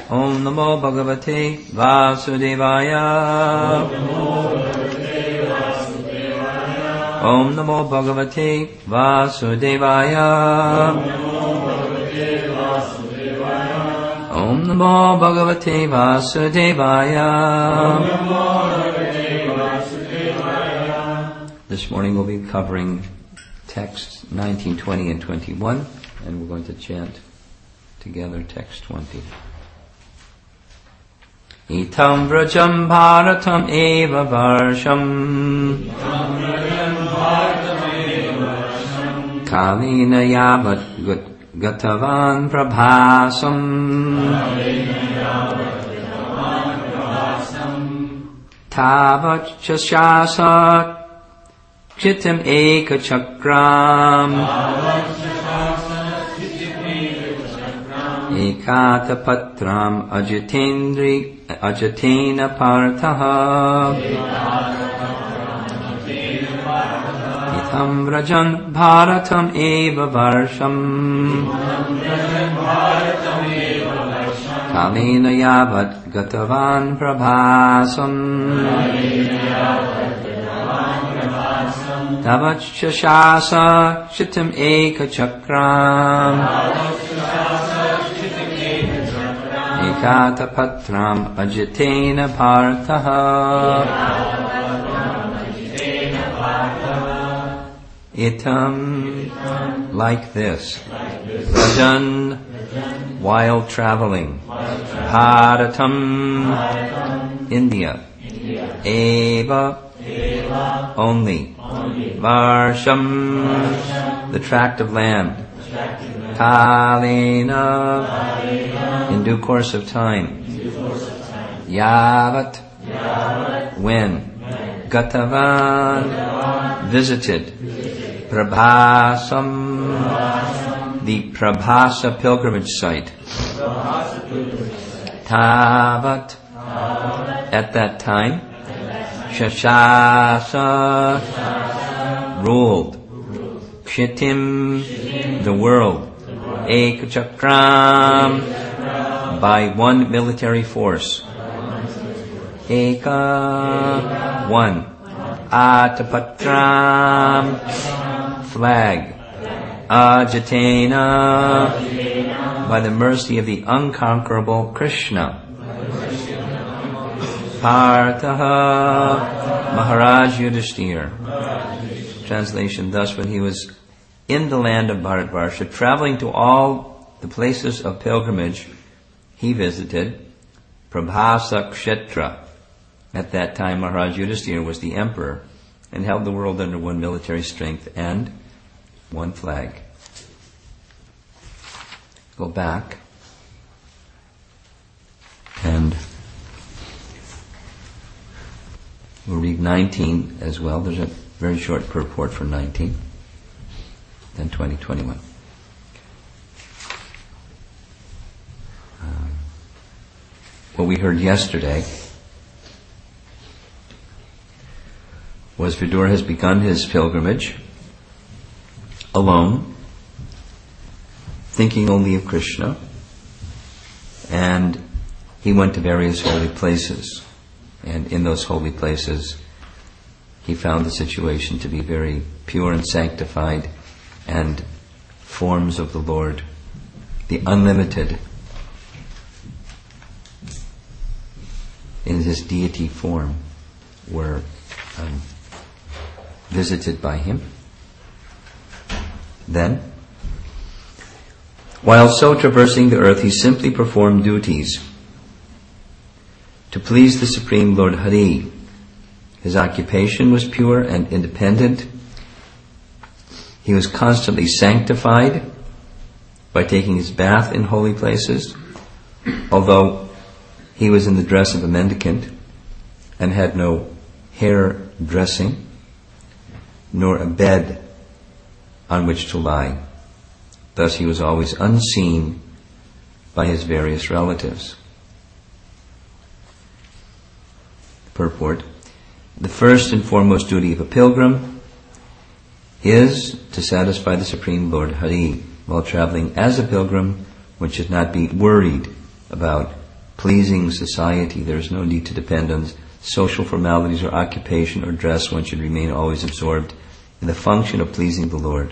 Om Namo Bhagavate Vasudevaya. Om Namo Bhagavate Vasudevaya. Om Namo Bhagavate Vasudevaya. This morning we'll be covering texts 19, 20, and 21, and we're going to chant together text 20. Itam vrajam bharatam eva varsham kalina yavat gatavan prabhasam tavat chashasat chitam eka chakram ekata patram ajatena parthaha itam vrajan bharatam eva varsham kalena yavat gatavan prabhasam tavat shashasa chitam eka chakram ekata patram ajatena parthaha. Itam, like this. Rajan, while traveling. Bharatam, India. Eva, only. Varsham, the tract of land. Kalena, in due course of time. Yavat, when. Gatavan, visited. Prabhasam, the Prabhasa pilgrimage site. Tavat, at that time. Shashasa, ruled. Kshitim, the world. Ekachakram, by one military force. Eka, one. Atapatram, flag. Ajatena, by the mercy of the unconquerable Krishna. Parthaha, Maharaj Yudhishthira. Translation, thus when he was in the land of Bharatvarsha, traveling to all the places of pilgrimage, he visited Prabhasa Kshetra. At that time, Maharaj Yudhishthira was the emperor and held the world under one military strength and one flag. Go back and we'll read 19 as well. There's a very short purport for 19. Then 20, 21. What we heard yesterday was Vidura has begun his pilgrimage alone, thinking only of Krishna, and he went to various holy places, and in those holy places he found the situation to be very pure and sanctified, and forms of the Lord, the unlimited, in his deity form, were visited by him. Then, while so traversing the earth, he simply performed duties to please the Supreme Lord Hari. His occupation was pure and independent. He was constantly sanctified by taking his bath in holy places, although he was in the dress of a mendicant and had no hair dressing, nor a bed on which to lie. Thus he was always unseen by his various relatives. Purport: the first and foremost duty of a pilgrim is to satisfy the Supreme Lord Hari. While traveling as a pilgrim, one should not be worried about pleasing society. There is no need to depend on social formalities or occupation or dress. One should remain always absorbed in the function of pleasing the Lord.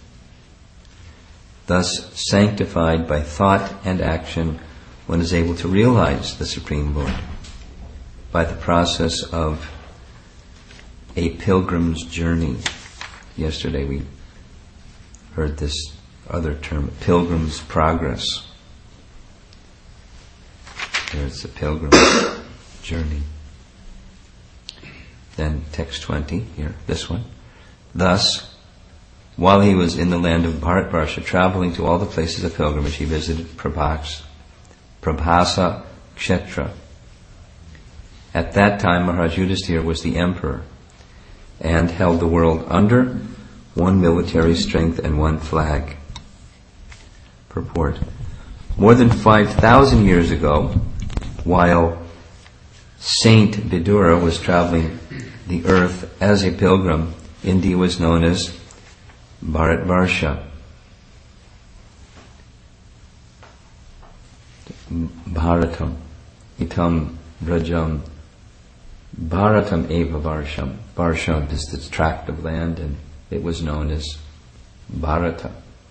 Thus, sanctified by thought and action, one is able to realize the Supreme Lord by the process of a pilgrim's journey. Yesterday we heard this other term, pilgrim's progress. There's the pilgrim's journey. Then text 20, here, this one. Thus, while he was in the land of Bharatvarsha, traveling to all the places of pilgrimage, he visited Prabhasa Kshetra. At that time, Maharaj Yudhisthira was the emperor and held the world under one military strength and one flag. Purport. More than 5,000 years ago, while Saint Vidura was traveling the earth as a pilgrim, India was known as Bharatvarsha. Bharatam, itam Brajam, Bharatam eva Varsham. Varsham is the tract of land, and it was known as Bharata.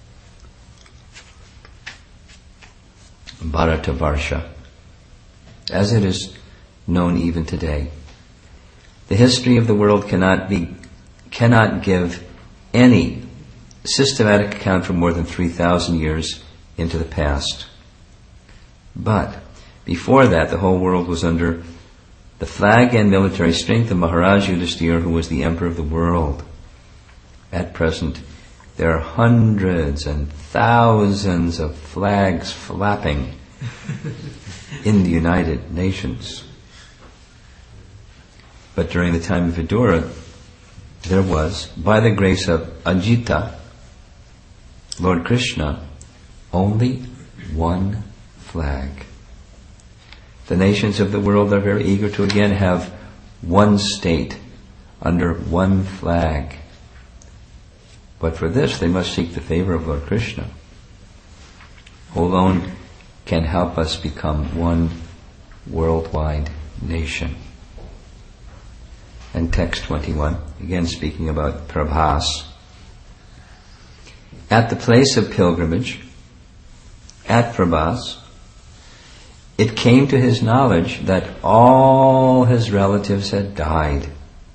Bharata Varsha, as it is known even today. The history of the world cannot give any systematic account for more than 3,000 years into the past. But before that, the whole world was under the flag and military strength of Maharaj Yudhisthira, who was the emperor of the world. At present, there are hundreds and thousands of flags flapping in the United Nations. But during the time of Vidura, there was, by the grace of Ajita, Lord Krishna, only one flag. The nations of the world are very eager to again have one state under one flag. But for this, they must seek the favor of Lord Krishna, who alone can help us become one worldwide nation. And text 21, again speaking about Prabhas. At the place of pilgrimage, at Prabhas, it came to his knowledge that all his relatives had died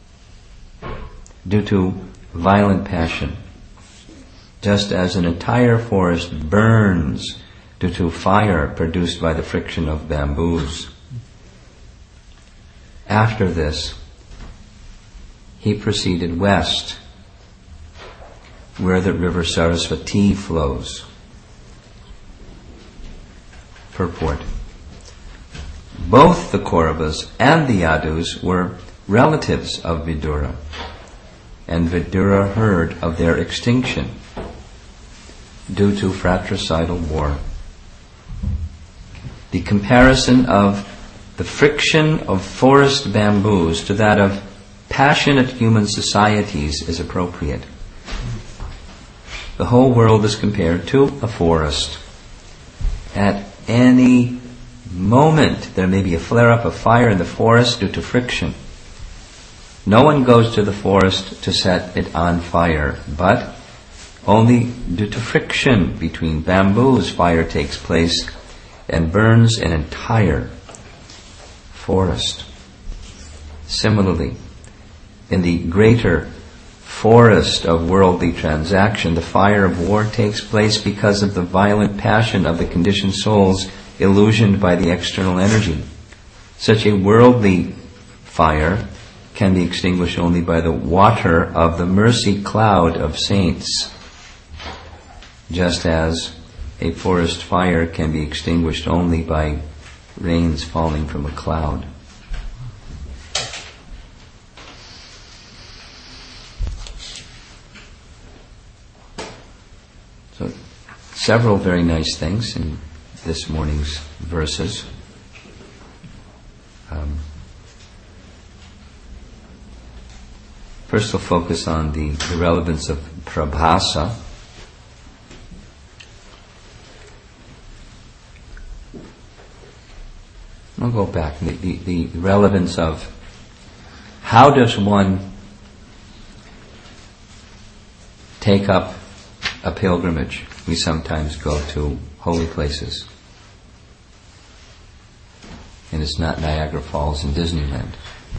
due to violent passion, just as an entire forest burns due to fire produced by the friction of bamboos. After this, he proceeded west, where the river Saraswati flows. Purport. Both the Kauravas and the Yadus were relatives of Vidura, and Vidura heard of their extinction due to fratricidal war. The comparison of the friction of forest bamboos to that of passionate human societies is appropriate. The whole world is compared to a forest. At any moment there may be a flare-up of fire in the forest due to friction. No one goes to the forest to set it on fire, but only due to friction between bamboos fire takes place and burns an entire forest. Similarly, in the greater forest of worldly transaction, the fire of war takes place because of the violent passion of the conditioned souls illusioned by the external energy. Such a worldly fire can be extinguished only by the water of the mercy cloud of saints, just as a forest fire can be extinguished only by rains falling from a cloud. So, several very nice things in this morning's verses. First we'll focus on the relevance of Prabhasa. I'll go back. The relevance of how does one take up a pilgrimage? We sometimes go to holy places. And it's not Niagara Falls and Disneyland.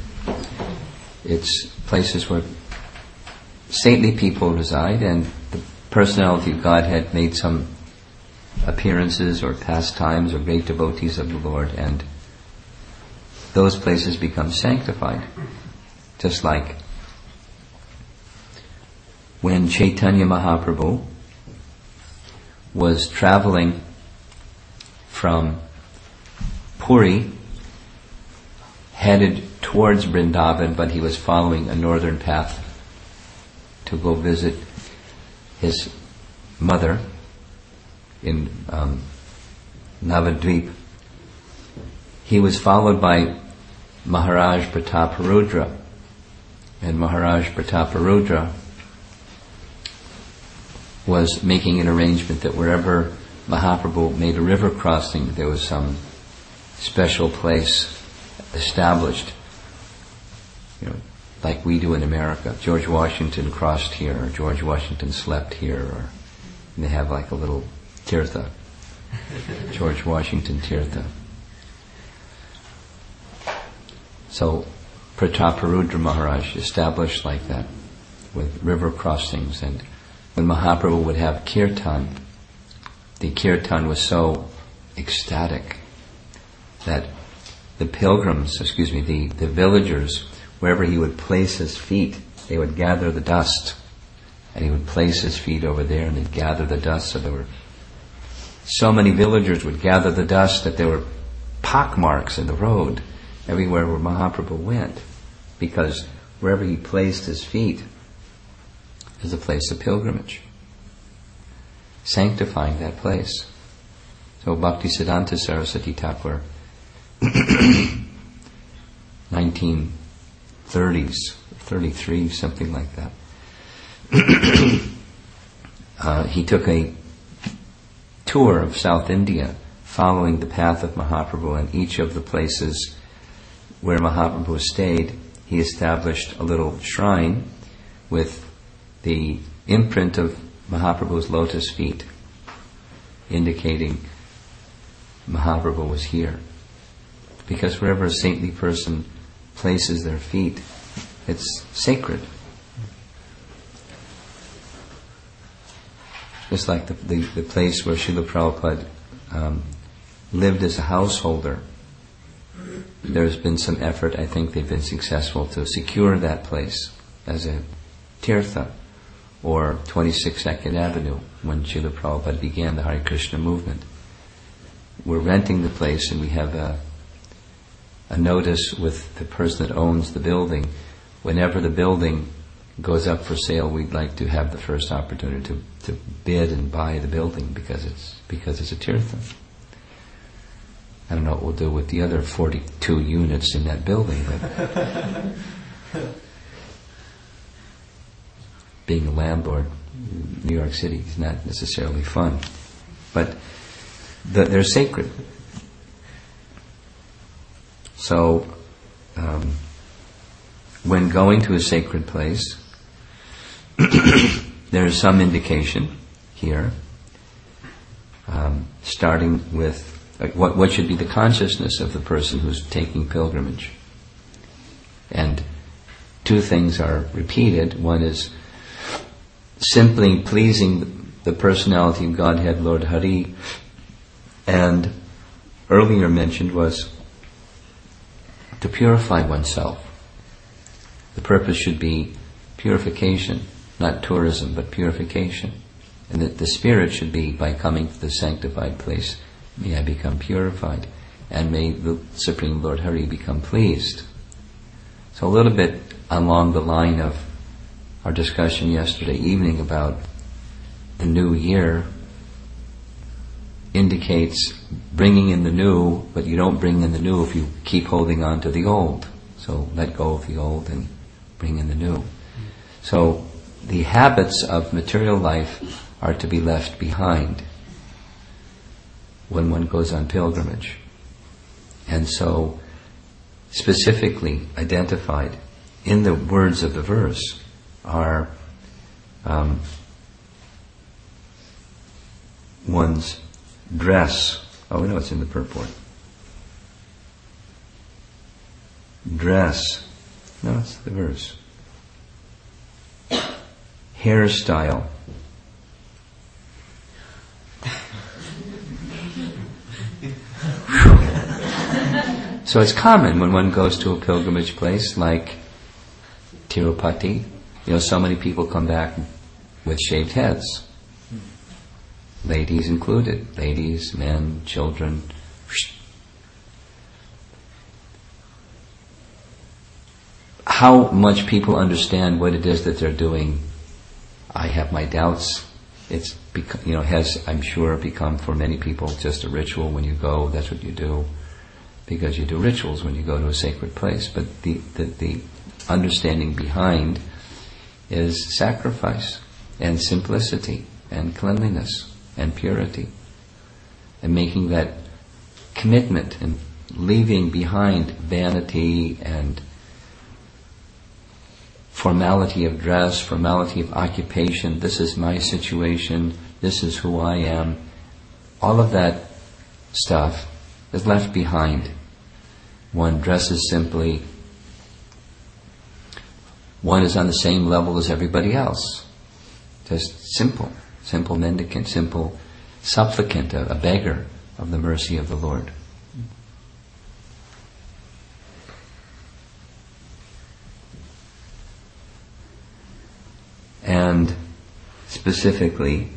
It's places where saintly people reside and the personality of Godhead made some appearances or pastimes or great devotees of the Lord, and those places become sanctified. Just like when Chaitanya Mahaprabhu was traveling from Puri, headed towards Vrindavan, but he was following a northern path to go visit his mother in Navadvip. He was followed by Maharaj Prataparudra, and Maharaj Prataparudra was making an arrangement that wherever Mahaprabhu made a river crossing, there was some special place established, like we do in America. George Washington crossed here, or George Washington slept here, or they have like a little tirtha, George Washington tirtha. So Prataparudra Maharaj established like that, with river crossings. And when Mahaprabhu would have kirtan, the kirtan was so ecstatic that the pilgrims, the villagers, wherever he would place his feet, they would gather the dust. And he would place his feet over there and they'd gather the dust. So there were so many villagers would gather the dust that there were pockmarks in the road everywhere where Mahaprabhu went, because wherever he placed his feet is a place of pilgrimage, sanctifying that place. So Bhaktisiddhanta Saraswati Thakur, 1930s, 33, something like that. He took a tour of South India, following the path of Mahaprabhu, and each of the places where Mahaprabhu stayed, he established a little shrine with the imprint of Mahaprabhu's lotus feet, indicating Mahaprabhu was here. Because wherever a saintly person places their feet, it's sacred. Just like the place where Srila Prabhupada lived as a householder. There's been some effort, I think they've been successful to secure that place as a tirtha, or 26 Second Avenue, when Srila Prabhupada began the Hare Krishna movement. We're renting the place and we have a notice with the person that owns the building. Whenever the building goes up for sale, we'd like to have the first opportunity to bid and buy the building because it's a tirtha. I don't know what we'll do with the other 42 units in that building, but being a landlord in New York City is not necessarily fun. But they're sacred. So, when going to a sacred place, there is some indication here, starting with what should be the consciousness of the person who's taking pilgrimage. And two things are repeated. One is simply pleasing the personality of Godhead, Lord Hari, and earlier mentioned was to purify oneself. The purpose should be purification, not tourism, but purification. And that the spirit should be, by coming to the sanctified place, may I become purified, and may the Supreme Lord Hari become pleased. So a little bit along the line of our discussion yesterday evening about the new year indicates bringing in the new, but you don't bring in the new if you keep holding on to the old. So let go of the old and bring in the new. So the habits of material life are to be left behind when one goes on pilgrimage. And so, specifically identified in the words of the verse are one's dress. Oh, no, it's in the purport. Dress. No, it's the verse. Hairstyle. So it's common when one goes to a pilgrimage place like Tirupati, so many people come back with shaved heads. Ladies included. Ladies, men, children. How much people understand what it is that they're doing, I have my doubts. It's has, I'm sure, become for many people just a ritual. When you go, that's what you do, because you do rituals when you go to a sacred place. But the understanding behind is sacrifice and simplicity and cleanliness and purity, and making that commitment and leaving behind vanity and formality of dress, formality of occupation. This is my situation, this is who I am. All of that stuff is left behind. One dresses simply. One is on the same level as everybody else. Just simple mendicant, simple supplicant, a beggar of the mercy of the Lord. And specifically,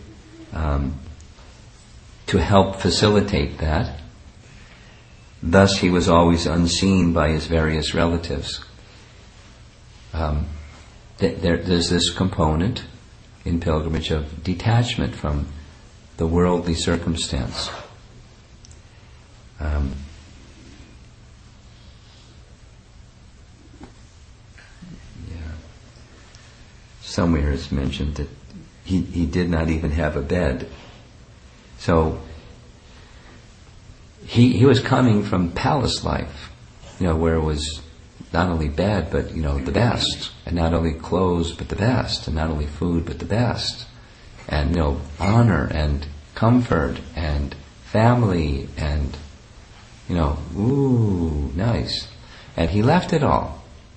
to help facilitate that, thus he was always unseen by his various relatives. There's this component in pilgrimage of detachment from the worldly circumstance. Somewhere it's mentioned that he did not even have a bed. So he was coming from palace life, where it was not only bed, but the best, and not only clothes, but the best, and not only food, but the best, and honor and comfort and family and nice. And he left it all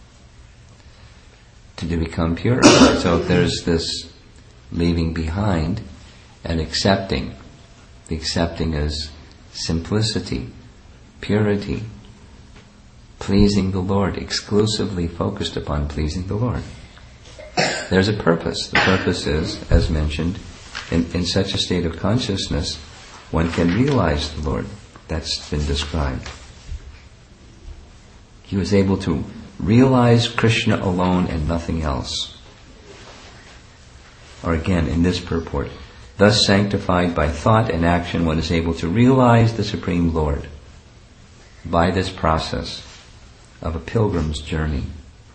to become pure. So there's this leaving behind and accepting. The accepting is simplicity, purity, pleasing the Lord, exclusively focused upon pleasing the Lord. There's a purpose. The purpose is, as mentioned, in such a state of consciousness, one can realize the Lord. That's been described. He was able to realize Krishna alone and nothing else. Or again, in this purport, thus sanctified by thought and action, one is able to realize the Supreme Lord by this process of a pilgrim's journey.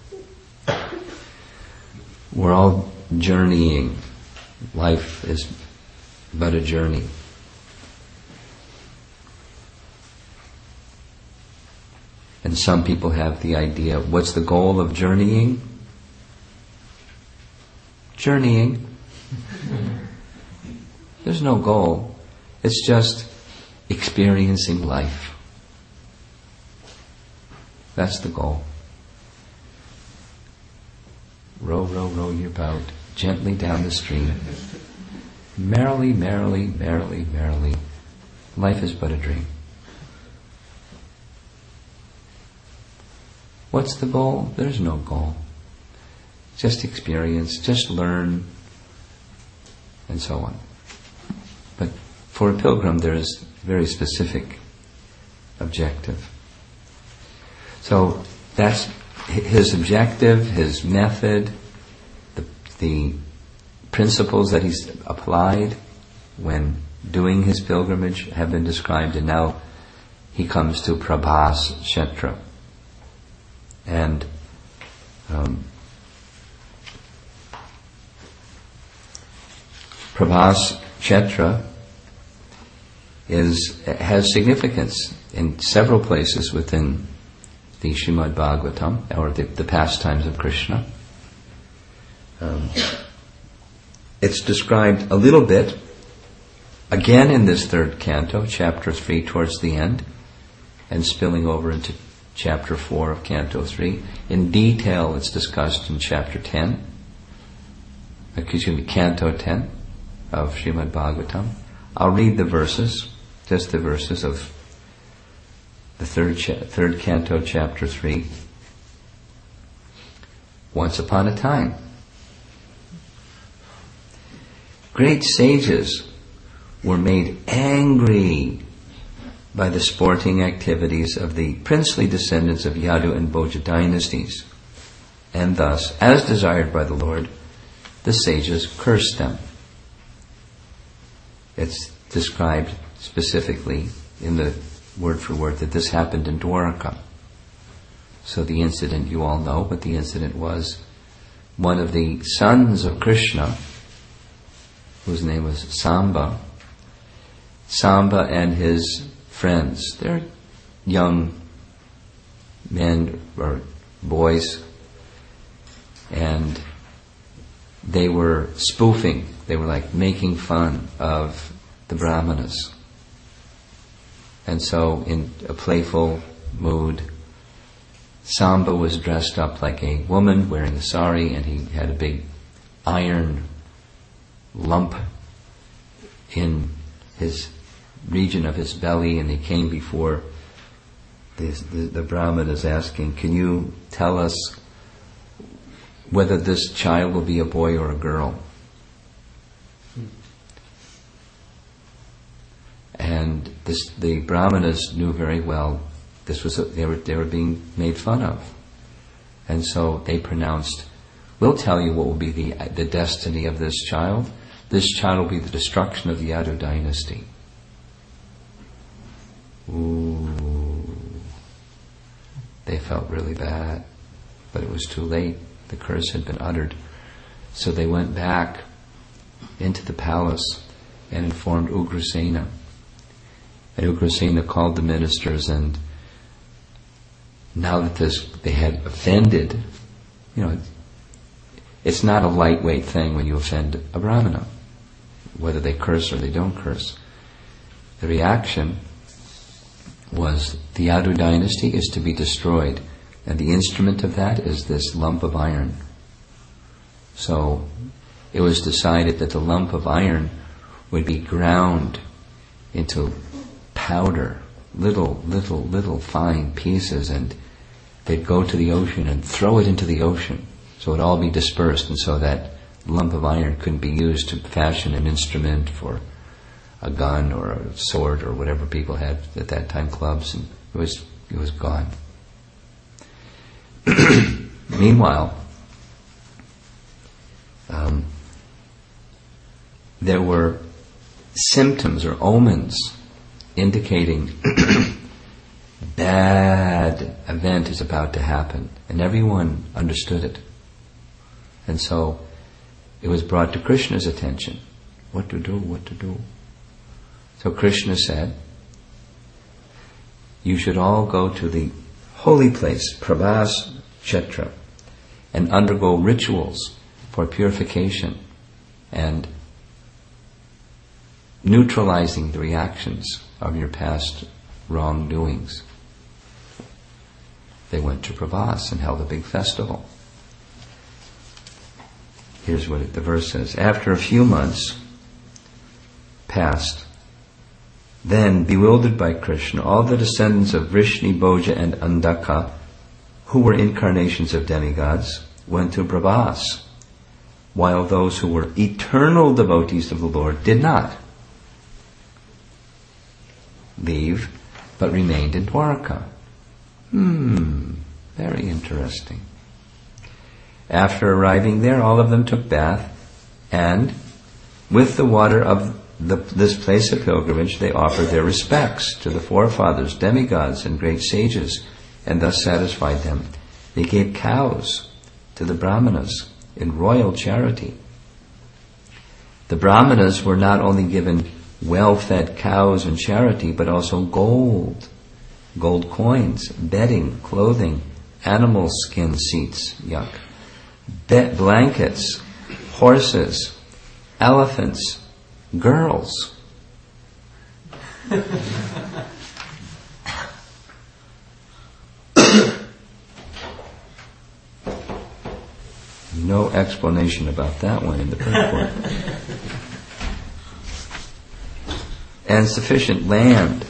We're all journeying. Life is but a journey. And some people have the idea, what's the goal of journeying? Journeying. There's no goal. It's just experiencing life. That's the goal. Row, row, row your boat gently down the stream. Merrily, merrily, merrily, merrily. Life is but a dream. What's the goal? There's no goal. Just experience, just learn, and so on. But for a pilgrim, there is a very specific objective. So that's his objective, his method, the principles that he's applied when doing his pilgrimage have been described, and now he comes to Prabhas Kshetra. And Prabhas Kshetra has significance in several places within the Srimad Bhagavatam, or the pastimes of Krishna. It's described a little bit, again in this third canto, chapter 3 towards the end, and spilling over into chapter 4 of canto 3. In detail it's discussed in chapter 10, canto 10 of Srimad Bhagavatam. I'll read the verses, just the verses of the third canto, chapter 3. Once upon a time, great sages were made angry by the sporting activities of the princely descendants of Yadu and Bhoja dynasties, and thus, as desired by the Lord, the sages cursed them. It's described specifically in the word for word that this happened in Dwaraka. So the incident you all know, but the incident was one of the sons of Krishna, whose name was Samba and his friends, they're young men or boys, and they were spoofing, they were like making fun of the Brahmanas. And so in a playful mood, Samba was dressed up like a woman wearing a sari, and he had a big iron lump in his region of his belly, and he came before the Brahmanas asking, can you tell us whether this child will be a boy or a girl? And the Brahmanas knew very well they were being made fun of, and so they pronounced, "We'll tell you what will be the destiny of this child. This child will be the destruction of the Yadu dynasty." Ooh, they felt really bad, but it was too late. The curse had been uttered. So they went back into the palace and informed Ugrasena. And Ugrasena called the ministers, and now that they had offended, it's not a lightweight thing when you offend a Brahmana, whether they curse or they don't curse. The reaction was the Yadu dynasty is to be destroyed, and the instrument of that is this lump of iron. So it was decided that the lump of iron would be ground into powder, little fine pieces, and they'd go to the ocean and throw it into the ocean, so it'd all be dispersed, and so that lump of iron couldn't be used to fashion an instrument for a gun or a sword or whatever people had at that time, clubs, and it was gone. Meanwhile, there were symptoms or omens indicating bad event is about to happen, and everyone understood it. And so it was brought to Krishna's attention. What to do? So Krishna said, you should all go to the holy place, Prabhas Kshetra, and undergo rituals for purification and neutralizing the reactions of your past wrongdoings. They went to Prabhas and held a big festival. Here's what the verse says. After a few months passed, then, bewildered by Krishna, all the descendants of Vrishni, Bhoja, and Andaka, who were incarnations of demigods, went to Prabhas, while those who were eternal devotees of the Lord did not leave, but remained in Dwaraka. Very interesting. After arriving there, all of them took bath, and with the water of this place of pilgrimage, they offered their respects to the forefathers, demigods, and great sages, and thus satisfied them. They gave cows to the Brahmanas in royal charity. The Brahmanas were not only given well-fed cows in charity, but also gold gold coins, bedding, clothing, animal skin seats, yuck, blankets, horses, elephants, girls. No explanation about that one in the purport. And sufficient land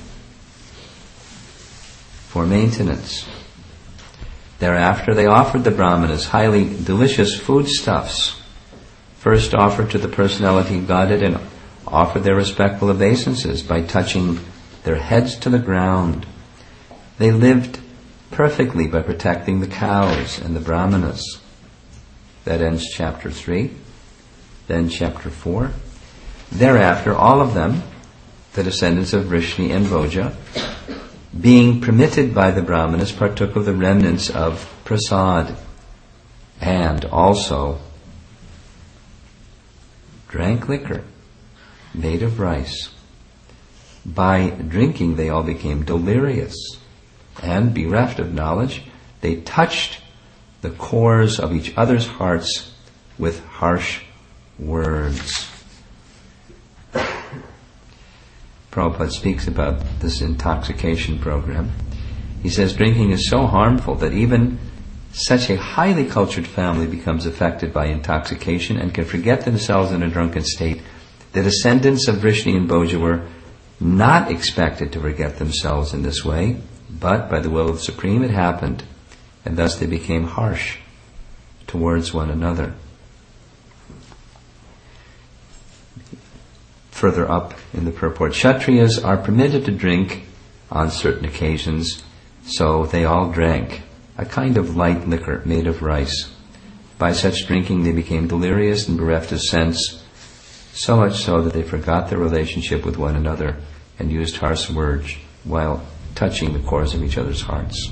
for maintenance. Thereafter, they offered the brahmanas highly delicious foodstuffs, first offered to the personality Godhead, and offered their respectful obeisances by touching their heads to the ground. They lived perfectly by protecting the cows and the brahmanas. That ends chapter 3. Then chapter 4. Thereafter, all of them, the descendants of Vrishni and Bhoja, being permitted by the brahmanas, partook of the remnants of prasad, and also drank liquor made of rice. By drinking they all became delirious, and bereft of knowledge, they touched the cores of each other's hearts with harsh words. Prabhupada speaks about this intoxication program. He says drinking is so harmful that even such a highly cultured family becomes affected by intoxication and can forget themselves in a drunken state. The descendants of Vrishni and Bhoja were not expected to forget themselves in this way, but by the will of the Supreme it happened, and thus they became harsh towards one another. Further up in the purport, Kshatriyas are permitted to drink on certain occasions, so they all drank a kind of light liquor made of rice. By such drinking they became delirious and bereft of sense, so much so that they forgot their relationship with one another and used harsh words while touching the cores of each other's hearts.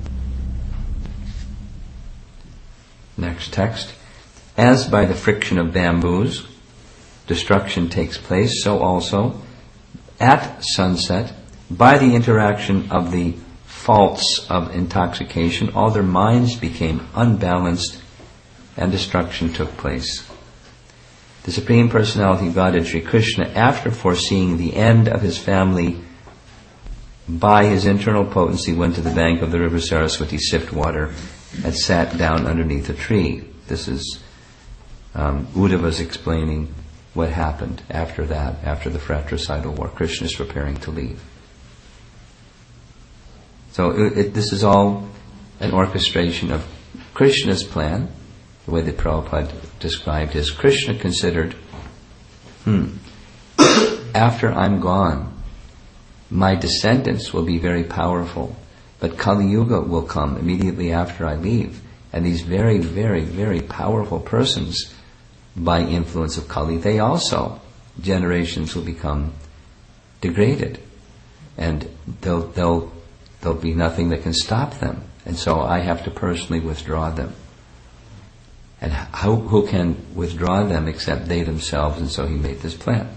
Next text. As by the friction of bamboos destruction takes place, so also at sunset, by the interaction of the faults of intoxication, all their minds became unbalanced and destruction took place. The Supreme Personality Godhead Sri Krishna, after foreseeing the end of his family, by his internal potency went to the bank of the river Saraswati, sipped water, and sat down underneath a tree. This is Uddhava's explaining what happened after that, after the fratricidal war. Krishna is preparing to leave. So this is all an orchestration of Krishna's plan. The way that Prabhupada described is Krishna considered, after I'm gone, my descendants will be very powerful, but Kali Yuga will come immediately after I leave, and these very, very, very powerful persons, by influence of Kali, they also, generations will become degraded, and there'll be nothing that can stop them, and so I have to personally withdraw them. And who can withdraw them except they themselves? And so he made this plan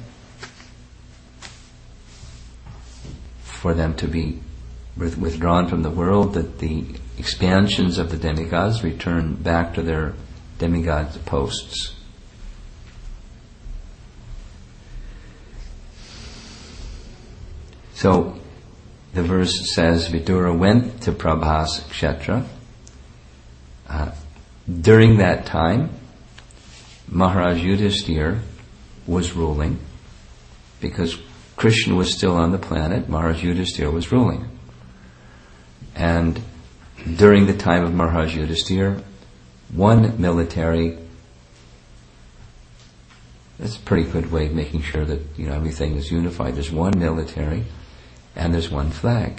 for them to be withdrawn from the world, that the expansions of the demigods return back to their demigod posts. So the verse says, Vidura went to Prabhas Kshetra. During that time, Maharaj Yudhisthira was ruling, because Krishna was still on the planet. Maharaj Yudhisthira was ruling. And during the time of Maharaj Yudhisthira, one military, that's a pretty good way of making sure that everything is unified. There's one military and there's one flag.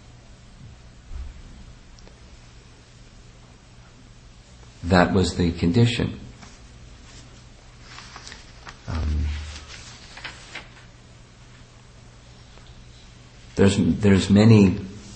That was the condition. There's many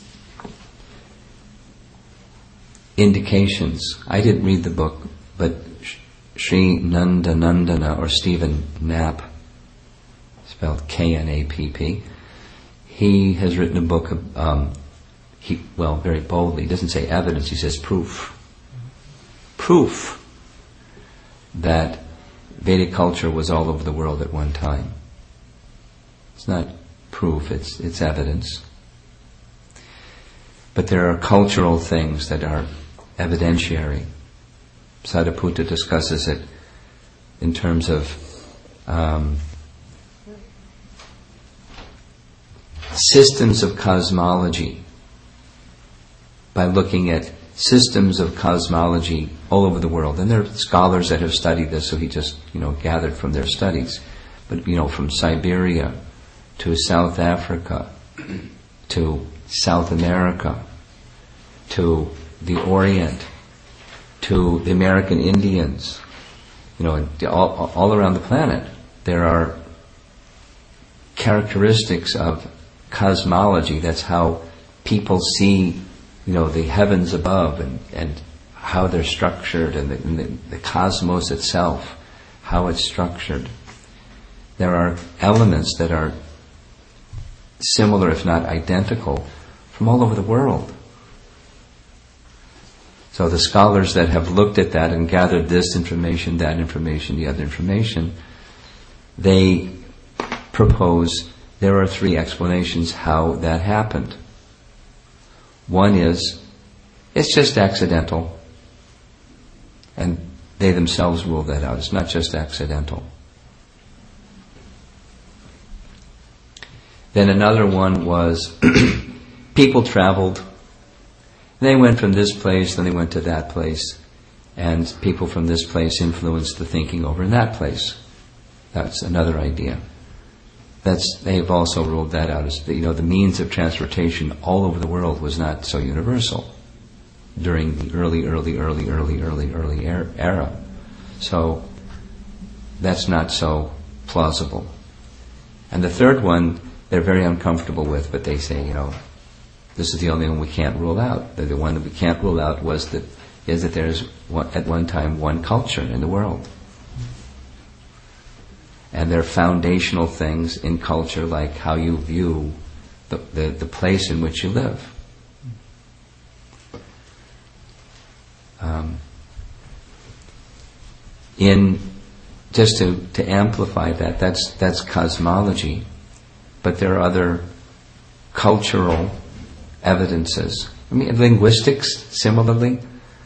indications. I didn't read the book, but Sri Nandanandana, or Stephen Knapp, spelled Knapp, he has written a book very boldly, he doesn't say evidence, he says proof. Proof that Vedic culture was all over the world at one time. It's not proof, it's evidence. But there are cultural things that are evidentiary. Sadhuputta discusses it in terms of systems of cosmology, by looking at systems of cosmology all over the world. And there are scholars that have studied this, so he just, gathered from their studies. But, from Siberia to South Africa to South America to the Orient to the American Indians, all around the planet, there are characteristics of cosmology. That's how people see, the heavens above and how they're structured, and the cosmos itself, how it's structured. There are elements that are similar, if not identical, from all over the world. So the scholars that have looked at that and gathered this information, that information, the other information, they propose there are 3 explanations how that happened. One is, it's just accidental. And they themselves rule that out. It's not just accidental. Then another one was, people traveled. They went from this place, then they went to that place. And people from this place influenced the thinking over in that place. That's another idea. They've also ruled that out as the means of transportation all over the world was not so universal during the early era. So that's not so plausible. And the third one they're very uncomfortable with, but they say, this is the only one we can't rule out. The one that we can't rule out is that there's at one time one culture in the world. And there are foundational things in culture, like how you view the place in which you live. Just to amplify that's cosmology, but there are other cultural evidences. Linguistics, similarly.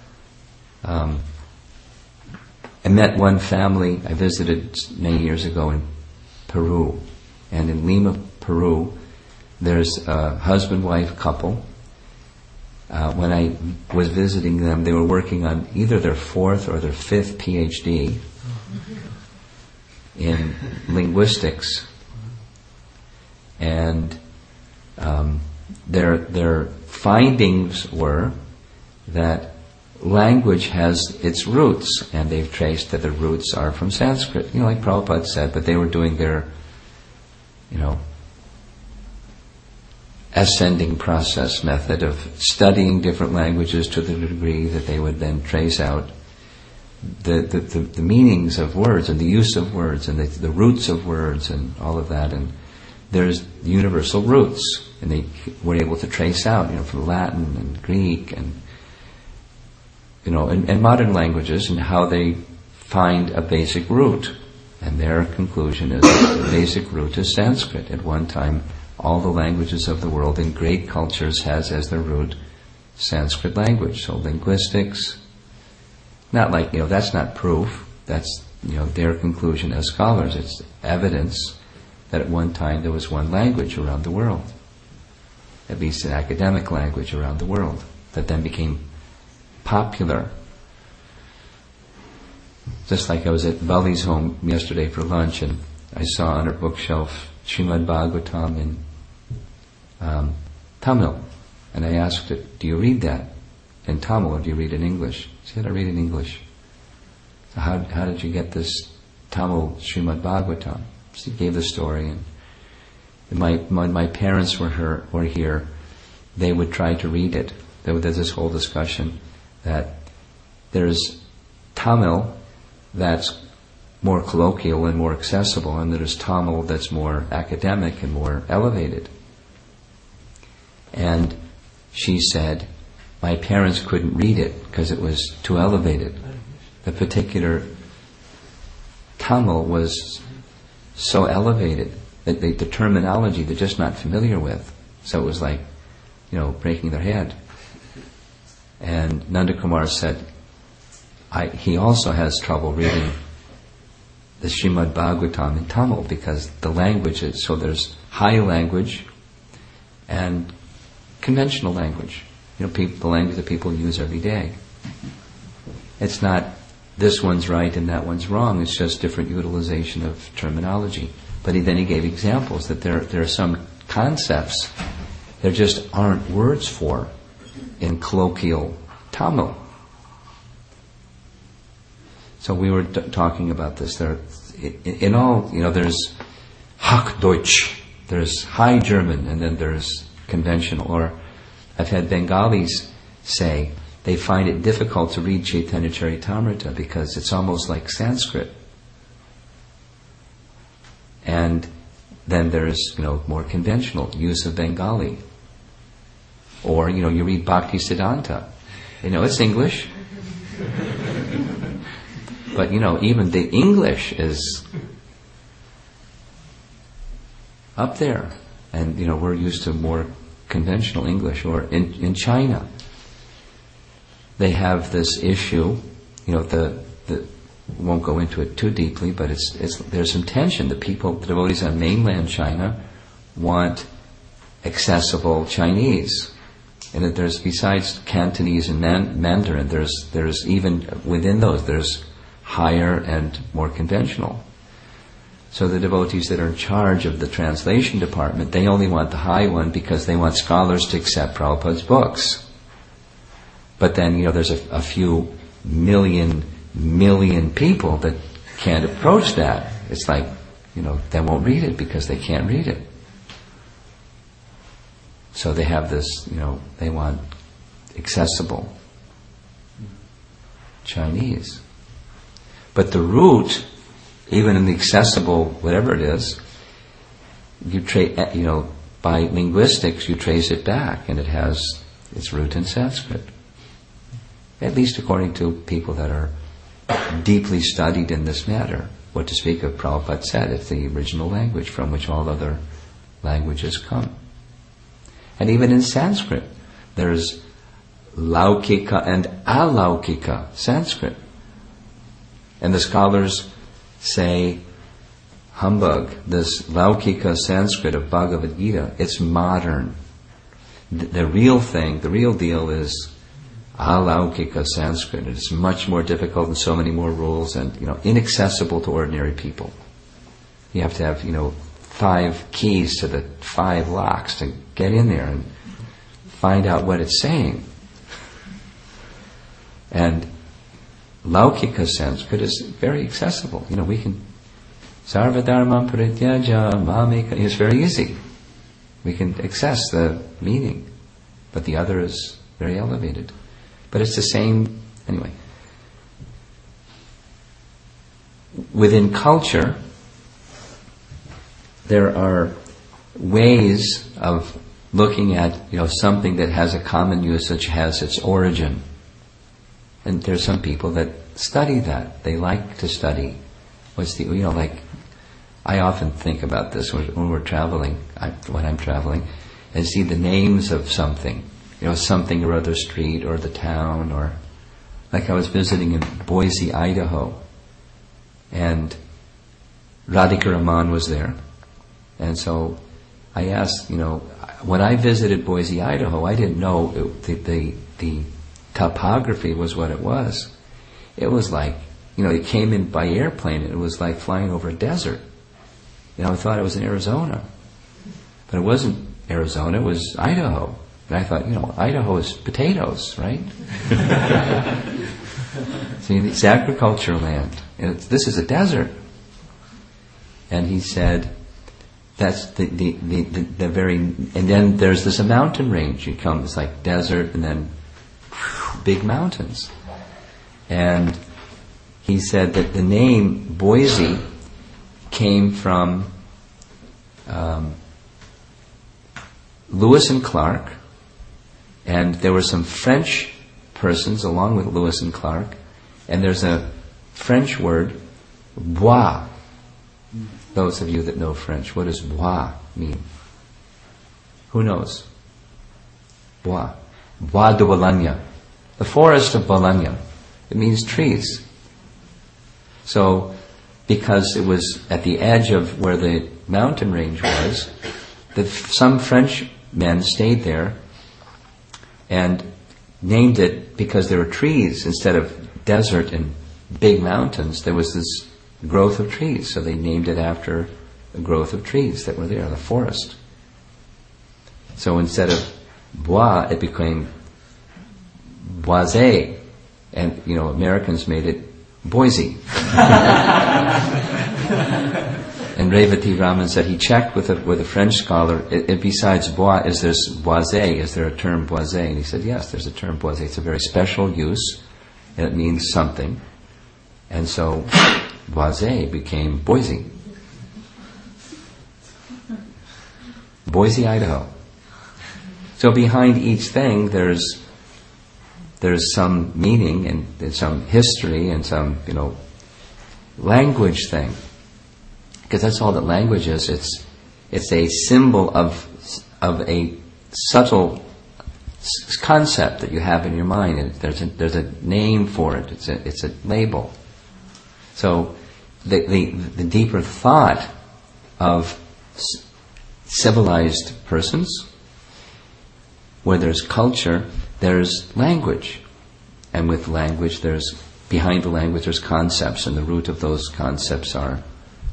I met one family I visited many years ago in Peru. And in Lima, Peru, there's a husband-wife couple. When I was visiting them, they were working on either their 4th or their 5th PhD in linguistics. And their findings were that language has its roots, and they've traced that the roots are from Sanskrit, like Prabhupada said, but they were doing their, ascending process method of studying different languages to the degree that they would then trace out the meanings of words and the use of words and the roots of words and all of that. And there's universal roots, and they were able to trace out, from Latin and Greek and and modern languages, and how they find a basic root. And their conclusion is that the basic root is Sanskrit. At one time, all the languages of the world in great cultures has as their root Sanskrit language. So linguistics, not like, that's not proof. That's, their conclusion as scholars. It's evidence that at one time there was one language around the world. At least an academic language around the world, that then became popular. Just like I was at Bali's home yesterday for lunch, and I saw on her bookshelf Srimad Bhagavatam in Tamil, and I asked her, do you read that in Tamil or do you read in English? She said, I read in English. So how did you get this Tamil Srimad Bhagavatam? She gave the story, and when my parents were here, they would try to read it. There's this whole discussion that there's Tamil that's more colloquial and more accessible, and there's Tamil that's more academic and more elevated. And she said, my parents couldn't read it because it was too elevated. The particular Tamil was so elevated that the terminology they're just not familiar with. So it was like, breaking their head. And Nandakumar said, he also has trouble reading the Srimad Bhagavatam in Tamil because the language is, so there's high language and conventional language. The language that people use every day. It's not this one's right and that one's wrong. It's just different utilization of terminology. But then he gave examples that there are some concepts there just aren't words for in colloquial Tamil. So we were talking about this. In all, there's Hochdeutsch, there's High German, and then there's conventional. Or I've had Bengalis say they find it difficult to read Chaitanya Charitamrita because it's almost like Sanskrit. And then there's, more conventional use of Bengali. Or, you read Bhakti Siddhanta. It's English. But, even the English is up there. And, we're used to more conventional English. Or in China, they have this issue, won't go into it too deeply, but there's some tension. The devotees on mainland China want accessible Chinese. And that there's, besides Cantonese and Mandarin, there's even within those, there's higher and more conventional. So the devotees that are in charge of the translation department, they only want the high one because they want scholars to accept Prabhupada's books. But then, there's a few million people that can't approach that. It's like, they won't read it because they can't read it. So they have this, they want accessible Chinese. But the root, even in the accessible, whatever it is, by linguistics you trace it back, and it has its root in Sanskrit. At least according to people that are deeply studied in this matter. What to speak of, Prabhupada said, it's the original language from which all other languages come. And even in Sanskrit, there's Laukika and Alaukika Sanskrit. And the scholars say, humbug, this Laukika Sanskrit of Bhagavad Gita, it's modern. The real thing, the real deal is Alaukika Sanskrit. It's much more difficult and so many more rules and, inaccessible to ordinary people. You have to have, 5 keys to the 5 locks to get in there and find out what it's saying. And Laukika Sanskrit is very accessible. We can Sarvadharmam Parityaja Mameka. It's very easy. We can access the meaning. But the other is very elevated. But it's the same, anyway. Within culture, there are ways of looking at, something that has a common usage, has its origin. And there's some people that study that. They like to study. I often think about this when we're traveling, when I'm traveling, and see the names of something. Something or other street or the town, or like I was visiting in Boise, Idaho, and Radhika Raman was there. And so I asked, when I visited Boise, Idaho, I didn't know the topography was what it was. It was like, it came in by airplane, and it was like flying over a desert. I thought it was in Arizona. But it wasn't Arizona, it was Idaho. And I thought, Idaho is potatoes, right? See, it's agricultural land. And this is a desert. And he said, that's the very, and then there's this mountain range. It's like desert and then big mountains. And he said that the name Boise came from Lewis and Clark And there were some French persons along with Lewis and Clark, and there's a French word, bois. Those of you that know French, what does bois mean? Who knows? Bois. Bois de Boulogne. The forest of Boulogne. It means trees. So, because it was at the edge of where the mountain range was, some French men stayed there and named it, because there were trees instead of desert and big mountains, there was this growth of trees. So they named it after the growth of trees that were there, the forest. So instead of bois, it became boisé. And, Americans made it Boise. And Revati Raman said he checked with a French scholar, besides bois, is there boisé? Is there a term boisé? And he said, yes, there's a term boisé. It's a very special use, and it means something. And so boisé became Boise. Boise, Idaho. So behind each thing, there's some meaning and some history and some, language thing. Because that's all that language is. It's a symbol of a subtle concept that you have in your mind, and there's a name for it. It's a label. So the deeper thought of civilized persons, where there's culture, there's language, and with language, behind the language there's concepts, and the root of those concepts are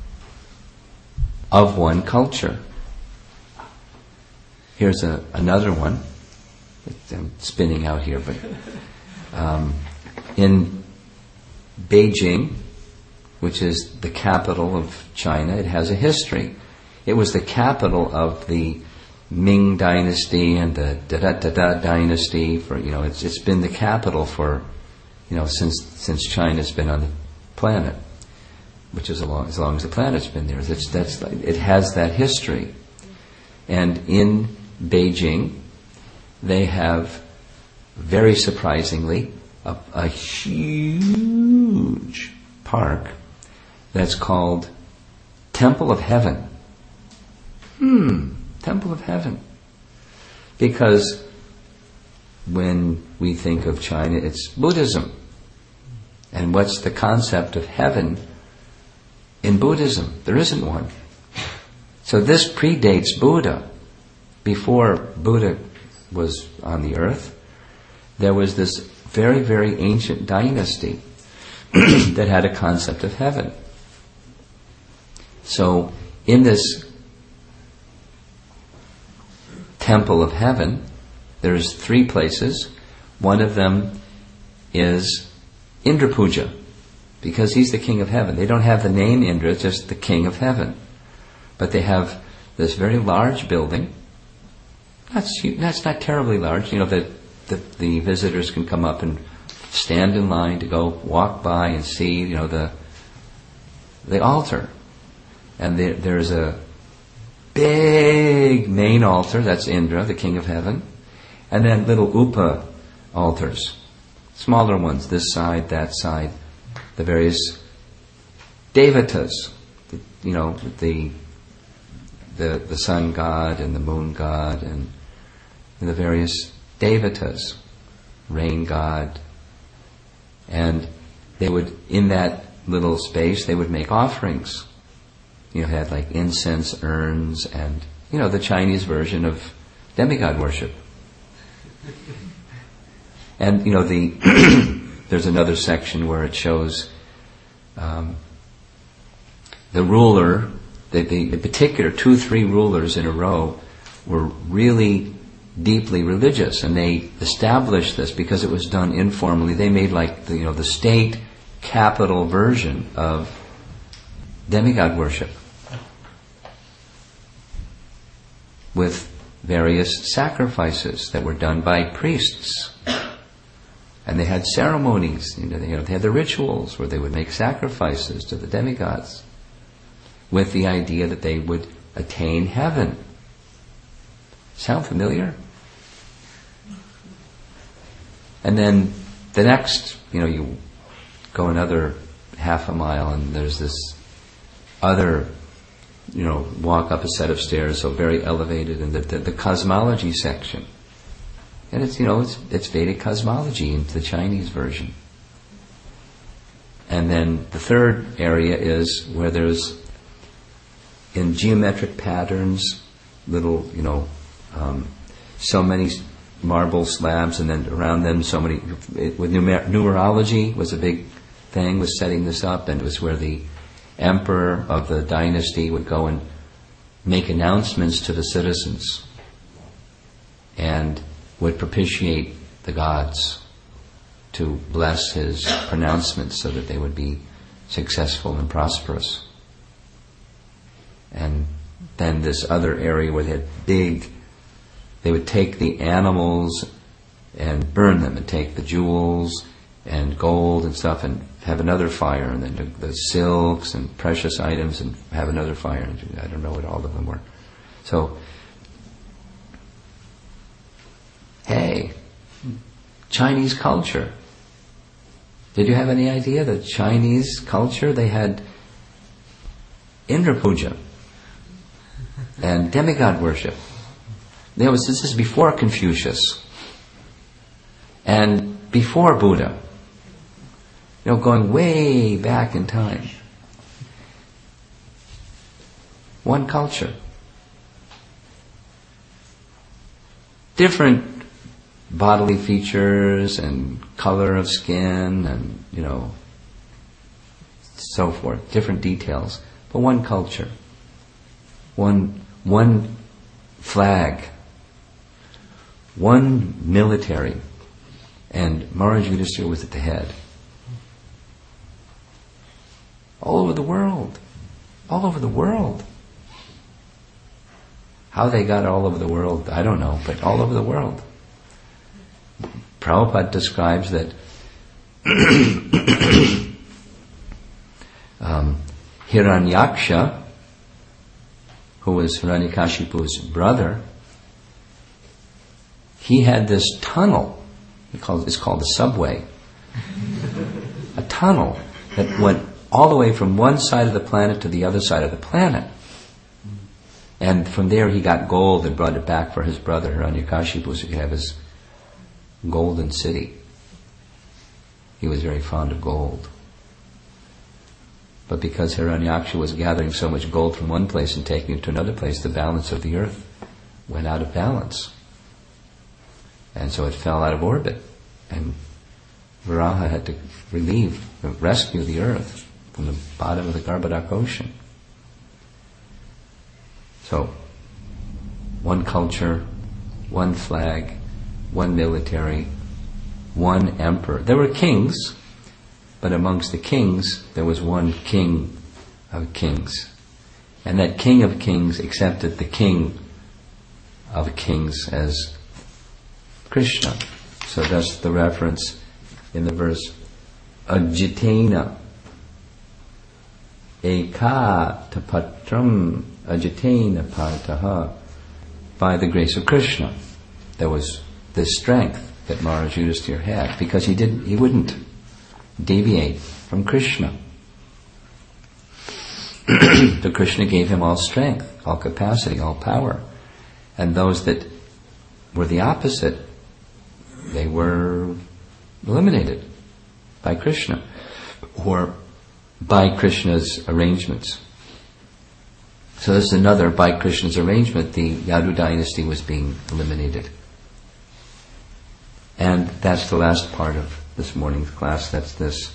of one culture. Here's another one. I'm spinning out here, but in Beijing, which is the capital of China, it has a history. It was the capital of the Ming dynasty and the Da dynasty. It's been the capital for since China's been on the planet, which is as long as the planet's been there. It has that history. And in Beijing, they have, very surprisingly, a huge park that's called Temple of Heaven. Temple of Heaven. Because when we think of China, it's Buddhism. And what's the concept of heaven in Buddhism? There isn't one. So this predates Buddha. Before Buddha was on the earth, there was this very, very ancient dynasty that had a concept of heaven. So in this Temple of Heaven, there's 3 places. One of them is Indra Puja, because he's the king of heaven. They don't have the name Indra, just the king of heaven. But they have this very large building. That's not terribly large. The visitors can come up and stand in line to go walk by and see, the altar. And there's a big main altar, that's Indra, the king of heaven. And then little upa altars, smaller ones, this side, that side, the various devatas, the sun god and the moon god and the various devatas, rain god. And they would, in that little space, they would make offerings. Had like incense urns and, the Chinese version of demigod worship. And, there's another section where it shows the ruler, the particular 2-3 rulers in a row were really deeply religious, and they established this because it was done informally. They made like the state capital version of demigod worship with various sacrifices that were done by priests. And they had ceremonies, they had the rituals where they would make sacrifices to the demigods with the idea that they would attain heaven. Sound familiar? And then the next, you go another half a mile and there's this other, walk up a set of stairs, so very elevated, and the cosmology section. And it's Vedic cosmology into the Chinese version. And then the third area is where there's, in geometric patterns, little, so many marble slabs, and then around them so many, with numerology was a big thing, was setting this up, and it was where the emperor of the dynasty would go and make announcements to the citizens and would propitiate the gods to bless his pronouncements so that they would be successful and prosperous. And then this other area where they would take the animals and burn them, and take the jewels and gold and stuff and have another fire, and then the silks and precious items and have another fire. I don't know what all of them were. So, hey, Chinese culture. Did you have any idea that Chinese culture, they had Indra Puja and demigod worship? This is before Confucius and before Buddha. Going way back in time. One culture. Different bodily features and color of skin and, so forth. Different details. But one culture. One flag. One military. And Maharaj Yudhishthira was at the head. All over the world. All over the world. How they got all over the world, I don't know, but all over the world. Prabhupada describes that Hiranyaksha, who was Hiranyakashipu's brother, he had this tunnel. It's called the subway. A tunnel that went all the way from one side of the planet to the other side of the planet. And from there he got gold and brought it back for his brother Hiranyakashipu, so he could have his golden city. He was very fond of gold. But because Hiranyaksha was gathering so much gold from one place and taking it to another place, the balance of the earth went out of balance. And so it fell out of orbit. And Varaha had to rescue the earth from the bottom of the Garbhodak ocean. So, one culture, one flag, one military, one emperor. There were kings, but amongst the kings, there was one king of kings. And that king of kings accepted the king of kings as Krishna. So that's the reference in the verse, Ajitena Eka Tapatram Ajitena Partaha. By the grace of Krishna, there was this strength that Maharaj Yudhishthira had, because he wouldn't deviate from Krishna. So Krishna gave him all strength, all capacity, all power. And those that were the opposite, they were eliminated by Krishna, or by Krishna's arrangements. So this is another, by Krishna's arrangement, the Yadu dynasty was being eliminated. And that's the last part of this morning's class. That's this,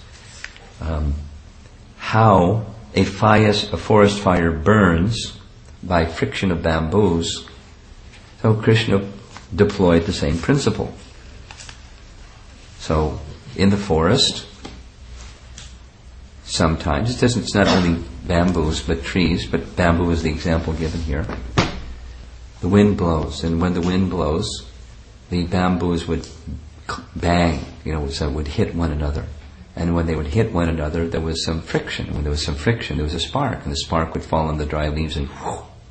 how a forest fire burns by friction of bamboos. So Krishna deployed the same principle. So in the forest, sometimes, it's not only bamboos but trees, but bamboo is the example given here. The wind blows, and when the wind blows, the bamboos would bang, so would hit one another. And when they would hit one another, there was some friction. When there was some friction, there was a spark, and the spark would fall on the dry leaves and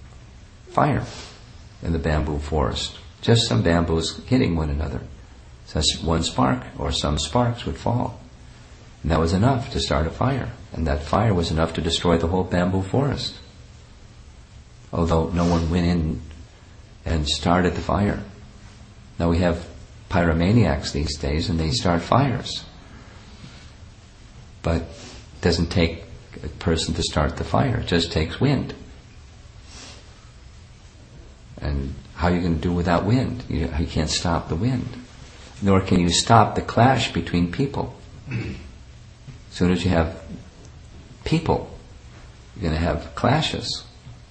fire in the bamboo forest. Just some bamboos hitting one another. Such one spark or some sparks would fall. And that was enough to start a fire. And that fire was enough to destroy the whole bamboo forest. Although no one went in and started the fire. Now we have pyromaniacs these days and they start fires. But it doesn't take a person to start the fire, it just takes wind. And how are you going to do without wind? You can't stop the wind. Nor can you stop the clash between people. As soon as you have people, you're going to have clashes.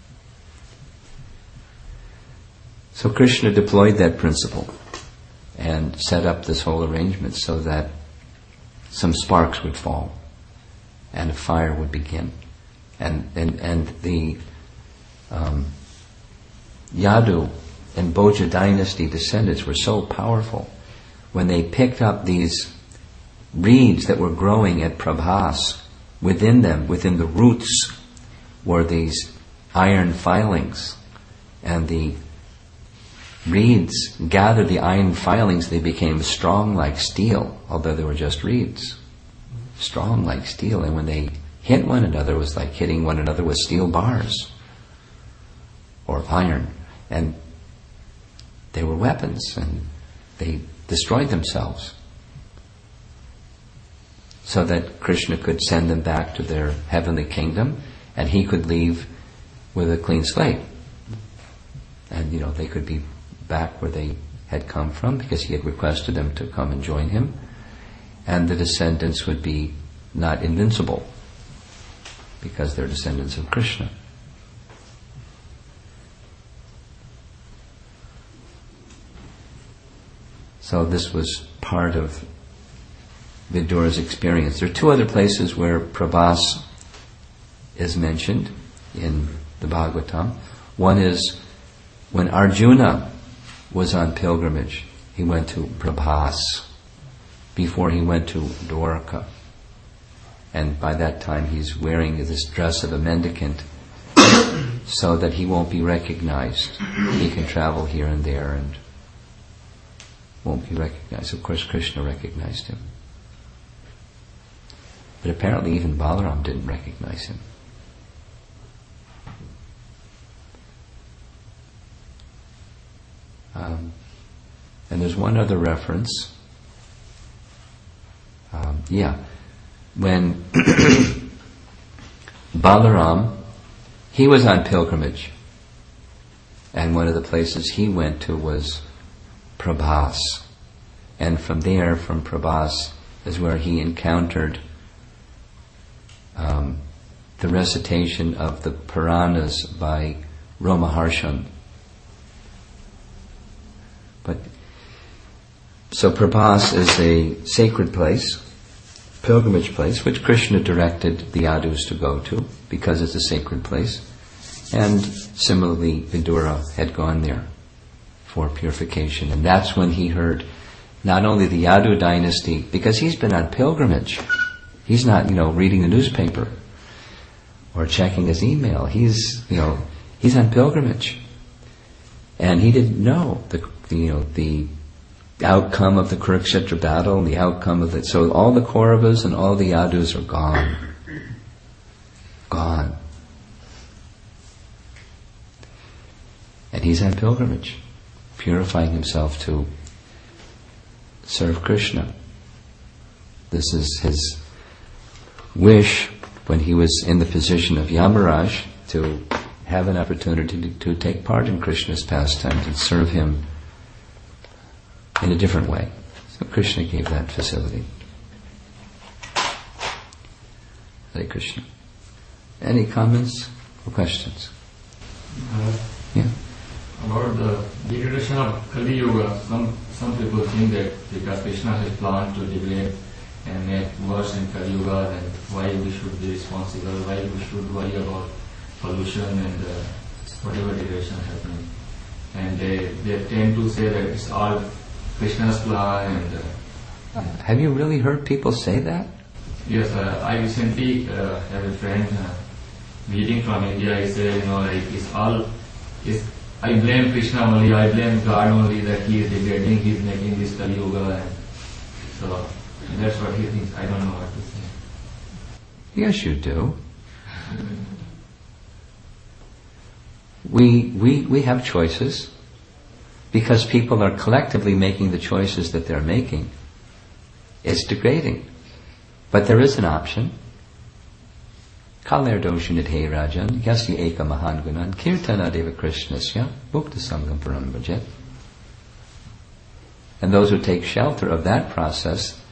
So Krishna deployed that principle and set up this whole arrangement so that some sparks would fall and a fire would begin. And the Yadu and Bhoja dynasty descendants were so powerful. When they picked up these reeds that were growing at Prabhas, within them, within the roots, were these iron filings. And the reeds gathered the iron filings, they became strong like steel, although they were just reeds. Strong like steel. And when they hit one another, it was like hitting one another with steel bars or iron. And they were weapons, and they destroyed themselves. So that Krishna could send them back to their heavenly kingdom, and he could leave with a clean slate. And, they could be back where they had come from, because he had requested them to come and join him. And the descendants would be not invincible, because they're descendants of Krishna. So this was part of Vidura's experience. There are two other places where Prabhas is mentioned in the Bhagavatam. One is when Arjuna was on pilgrimage. He went to Prabhas before he went to Dwarka. And by that time he's wearing this dress of a mendicant so that he won't be recognized. He can travel here and there and won't be recognized. Of course, Krishna recognized him. But apparently even Balaram didn't recognize him. And there's one other reference. When Balaram, he was on pilgrimage. And one of the places he went to was Prabhas. And from there, from Prabhas, is where he encountered the recitation of the Puranas by Romaharshan. So Prabhas is a sacred place, pilgrimage place, which Krishna directed the Yadus to go to, because it's a sacred place. And similarly, Vidura had gone there for purification. And that's when he heard not only the Yadu dynasty, because he's been on pilgrimage. He's not, reading the newspaper or checking his email. He's on pilgrimage. And he didn't know the outcome of the Kurukshetra battle and the outcome of it. So all the Kauravas and all the Yadus are gone. Gone. And he's on pilgrimage, purifying himself to serve Krishna. This is his wish when he was in the position of Yamaraj, to have an opportunity to take part in Krishna's pastimes and serve him in a different way. So Krishna gave that facility. Hare Krishna. Any comments or questions? Yeah. About the degradation of Kali Yuga, some people think that because Krishna has planned to degrade and make worse in Kali Yuga, then why we should be responsible, why we should worry about pollution and whatever degradation happening. And they tend to say that it's all Krishna's plan. And have you really heard people say that? Yes, I recently have a friend reading from India. He said, it's I blame Krishna only, I blame God only that he is degrading, he is making this Kali Yuga, and so that's what he thinks. I don't know what to say. Yes, you do. We have choices because people are collectively making the choices that they're making. It's degrading. But there is an option. Kaler doshinidhe rajan yasya eka mahan gunan kirtana deva krishnasya mukta sangam param bhajet. And those who take shelter of that process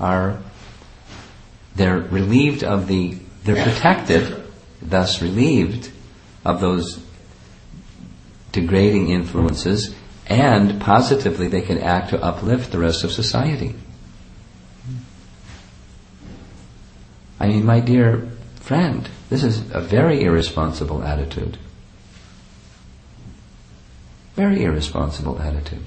they're relieved of they're protected, thus relieved of those degrading influences, and positively they can act to uplift the rest of society. I mean, my dear friend, this is a very irresponsible attitude. Very irresponsible attitude.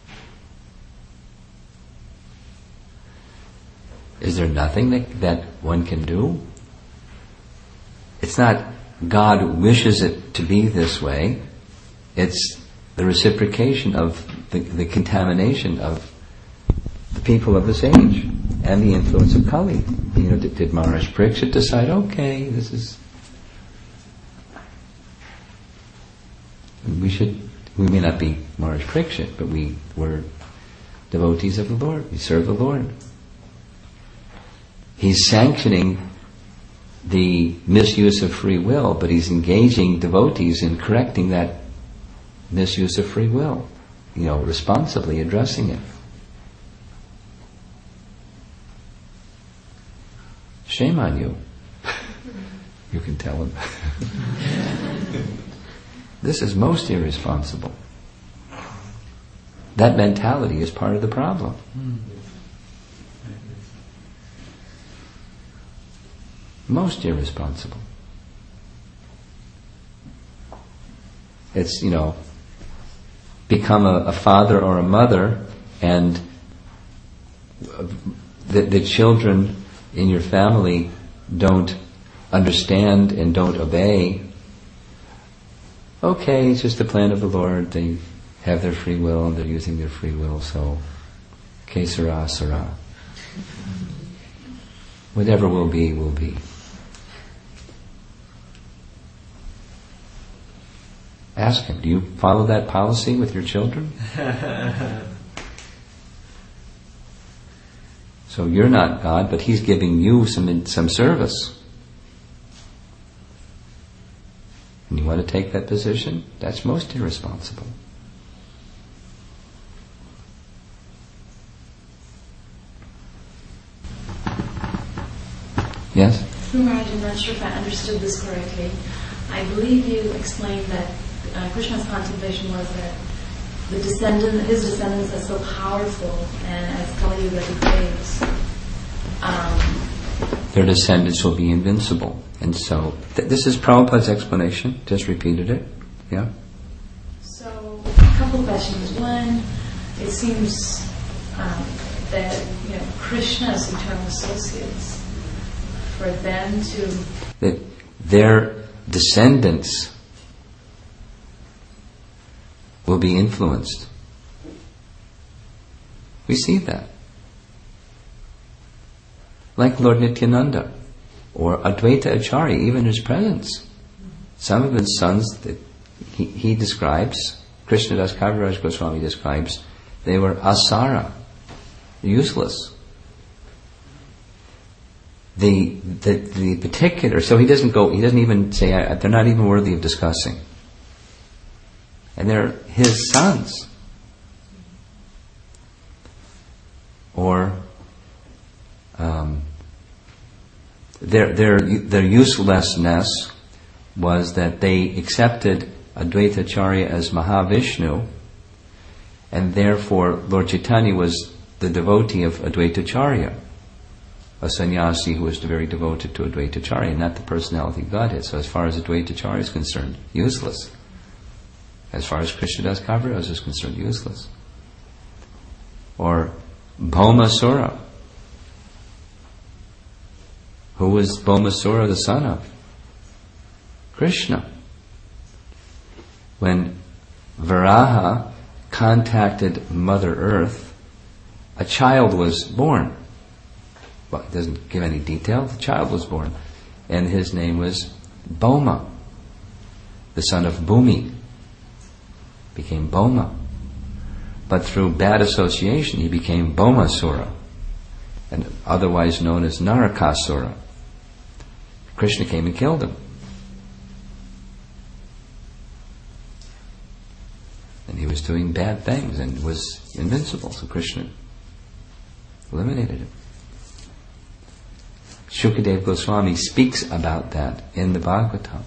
Is there nothing that one can do? It's not God wishes it to be this way. It's the reciprocation of the contamination of the people of this age and the influence of Kali. Did Maharaj Parikshit decide, okay, this is... We may not be Maharaj Parikshit, but we're devotees of the Lord. We serve the Lord. He's sanctioning the misuse of free will, but he's engaging devotees in correcting that misuse of free will, responsibly addressing it. Shame on you. You can tell him. This is most irresponsible. That mentality is part of the problem. Most irresponsible. It's, become a father or a mother, and the children in your family don't understand and don't obey. Okay, it's just the plan of the Lord. They have their free will and they're using their free will, so kesara sara. Whatever will be, will be. Ask him, do you follow that policy with your children? So you're not God, but he's giving you some service. And you want to take that position? That's most irresponsible. Yes? Maharaj, I'm not sure if I understood this correctly. I believe you explained that Krishna's contemplation was that his descendants are so powerful, and as Kali Yuga degrades, their descendants will be invincible. And so, this is Prabhupada's explanation, just repeated it. Yeah? So, a couple of questions. One, it seems that Krishna's eternal associates, for them to... that their descendants will be influenced. We see that. Like Lord Nityananda or Advaita Acharya, even in his presence. Some of his sons that he describes, Krishnadas Kaviraj Goswami describes, they were asara, useless. The particular, so he doesn't even say, they're not even worthy of discussing. And they're his sons. Or their uselessness was that they accepted Advaita Acharya as Mahavishnu, and therefore Lord Chaitanya was the devotee of Advaita Acharya, a sannyasi who was very devoted to Advaita Acharya, not the personality of Godhead. So as far as Advaita Acharya is concerned, useless. As far as Krishnadas Kaviraj is concerned, useless. Or Bhaumasura. Who was Bhaumasura the son of? Krishna. When Varaha contacted Mother Earth, a child was born. Well, it doesn't give any detail. The child was born. And his name was Boma, the son of Bhumi. Became Boma. But through bad association, he became Bomasura, and otherwise known as Narakasura. Krishna came and killed him. And he was doing bad things and was invincible, so Krishna eliminated him. Shukadeva Goswami speaks about that in the Bhagavatam.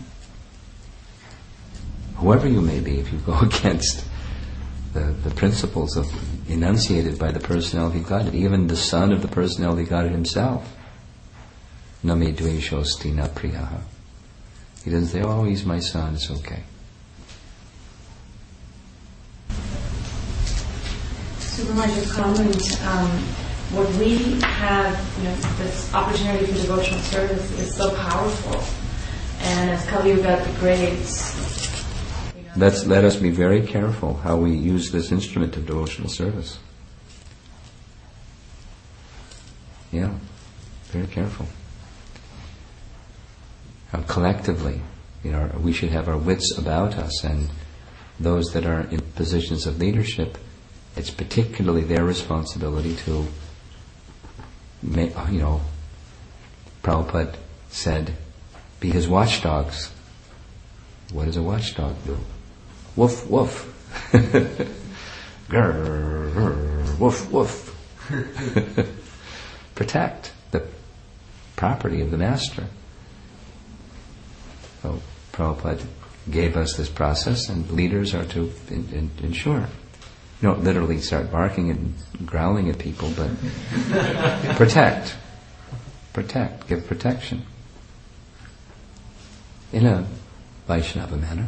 Whoever you may be, if you go against the principles enunciated by the Personality of Godhead, even the son of the Personality of Godhead himself, Name dveshosti na priyaha. He doesn't say, oh, he's my son, it's okay. Supermarket comment, what we have, this opportunity for devotional service is so powerful. And as Kali Yuga degrades, let us be very careful how we use this instrument of devotional service. Yeah, very careful. How collectively, we should have our wits about us, and those that are in positions of leadership, it's particularly their responsibility to, Prabhupada said, be his watchdogs. What does a watchdog do? Woof, woof. Grr, grr, woof, woof. Protect the property of the master. So Prabhupada gave us this process, and leaders are to ensure. You don't literally start barking and growling at people, but protect, give protection in a Vaishnava manner.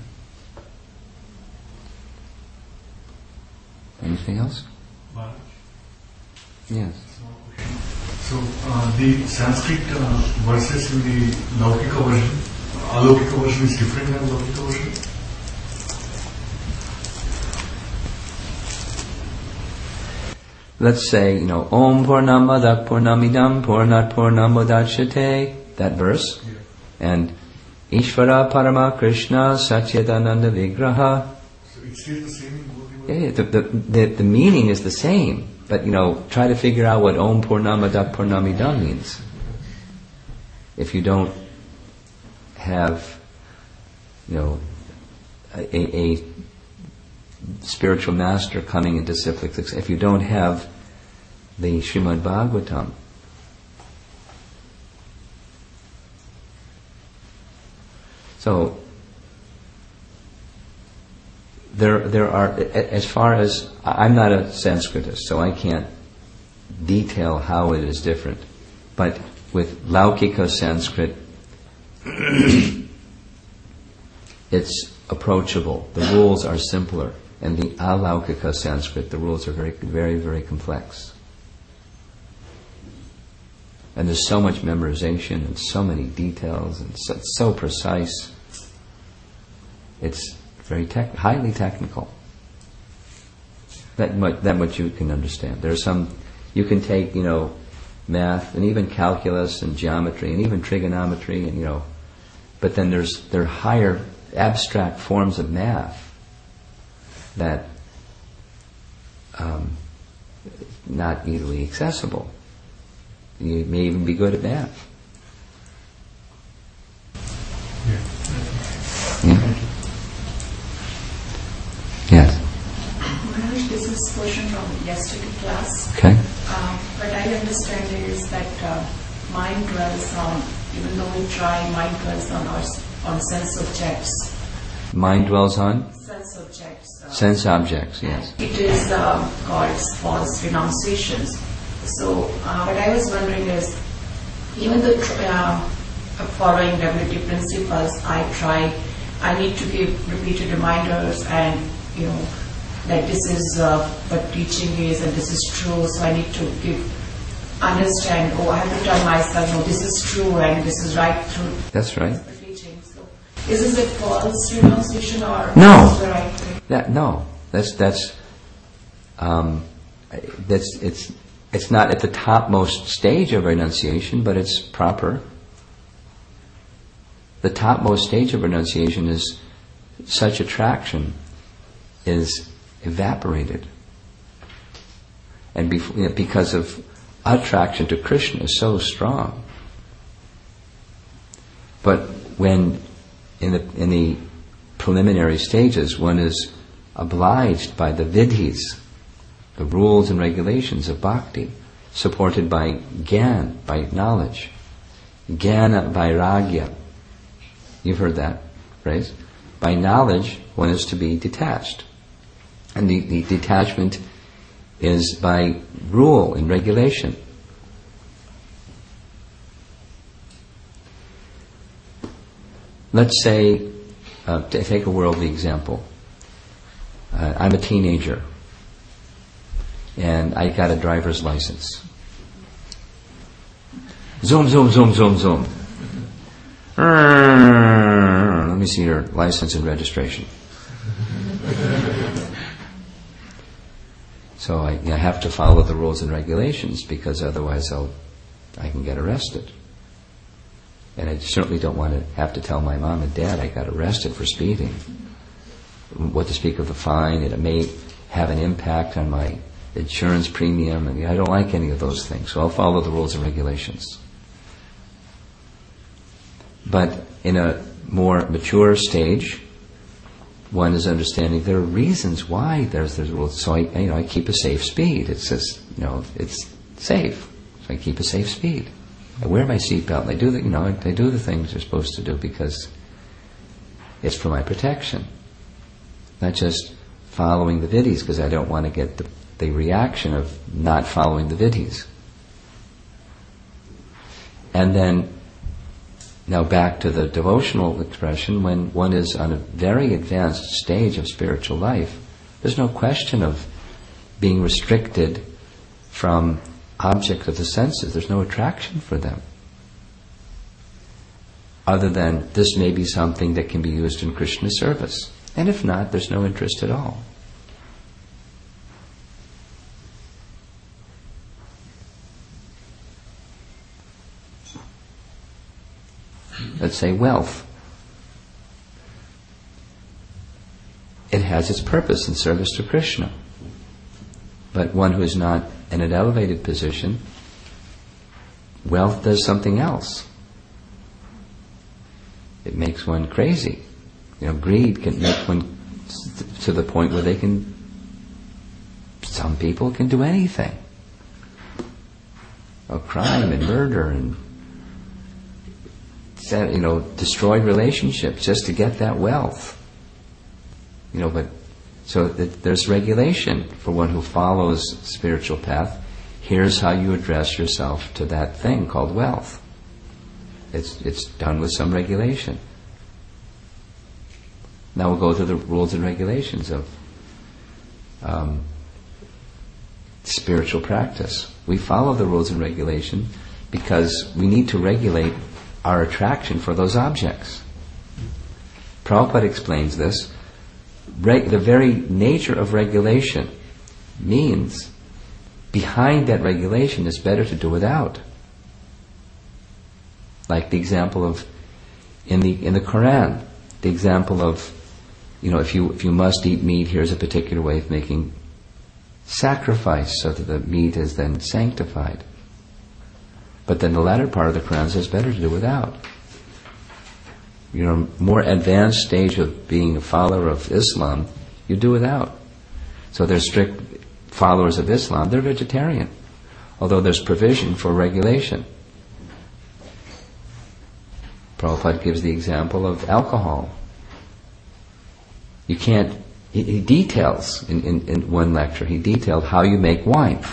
Anything else? Maharaj? Yes. So the Sanskrit verses in the Laukika version, Alaukika version is different than Laukika version? Let's say, Om Purnamadak Purnamidam Purnat Purnamodachyate, that verse, and Ishvara Parama Krishna Satchidananda Vigraha. So it's still the same in both the Yeah, the meaning is the same, but try to figure out what Om Purnamadak Purnamidam means. If you don't have, a spiritual master coming into cyclic success, if you don't have the Srimad Bhagavatam, so there are, as far as, I'm not a Sanskritist, so I can't detail how it is different, but with Laukika Sanskrit, it's approachable. The rules are simpler. And the Alaukika Sanskrit, the rules are very, very, very complex. And there's so much memorization and so many details and so precise. It's very highly technical. That much you can understand. There's you can take, math and even calculus and geometry and even trigonometry and, but then there are higher abstract forms of math that not easily accessible. You may even be good at math. Yeah. Yes. Maharaj, this is portion from yesterday class. Okay. What I understand is that mind dwells on, even though we try, mind dwells on sense objects. Mind dwells on? Sense objects. Sense objects, yes. It is called false renunciations. So what I was wondering is, even though following WT principles, I need to give repeated reminders and, that this is what teaching is and this is true, so I need to understand, I have to tell myself, no, this is true and this is right through. That's right. Teaching. So, is this a false renunciation or No. is the right way? It's not at the topmost stage of renunciation, but it's proper. The topmost stage of renunciation is such attraction is evaporated. And because of attraction to Krishna is so strong. But when in the preliminary stages one is obliged by the vidhis, the rules and regulations of bhakti, supported by gyan, by knowledge, jnana vairagya. You've heard that phrase. By knowledge, one is to be detached. And the detachment is by rule and regulation. Let's say, to take a worldly example, I'm a teenager and I got a driver's license. Zoom, zoom, zoom, zoom, zoom. Let me see your license and registration. So I have to follow the rules and regulations because otherwise I can get arrested. And I certainly don't want to have to tell my mom and dad I got arrested for speeding. What to speak of the fine, and it may have an impact on my insurance premium, and I don't like any of those things, so I'll follow the rules and regulations. But in a more mature stage, one is understanding there are reasons why there's rules. So I keep a safe speed. It's just, it's safe. So I keep a safe speed. I wear my seatbelt, and I do the things they're supposed to do because it's for my protection. Not just following the vidhis because I don't want to get the reaction of not following the vidhis. And then, now back to the devotional expression, when one is on a very advanced stage of spiritual life, there's no question of being restricted from objects of the senses. There's no attraction for them. Other than this may be something that can be used in Krishna service. And if not, there's no interest at all. Let's say wealth. It has its purpose in service to Krishna. But one who is not in an elevated position, wealth does something else. It makes one crazy. Greed can make one to the point where some people can do anything. Crime and murder and destroy relationships just to get that wealth. So there's regulation for one who follows spiritual path. Here's how you address yourself to that thing called wealth. It's done with some regulation. Now we'll go to the rules and regulations of spiritual practice. We follow the rules and regulation because we need to regulate our attraction for those objects. Prabhupada explains this. The very nature of regulation means behind that regulation is better to do without. Like the example of in the Quran, the example of if you must eat meat, here's a particular way of making sacrifice so that the meat is then sanctified. But then the latter part of the Quran says better to do without. More advanced stage of being a follower of Islam, you do without. So there's strict followers of Islam, they're vegetarian, although there's provision for regulation. Prabhupada gives the example of alcohol. You can't, he details, in one lecture, he detailed how you make wine.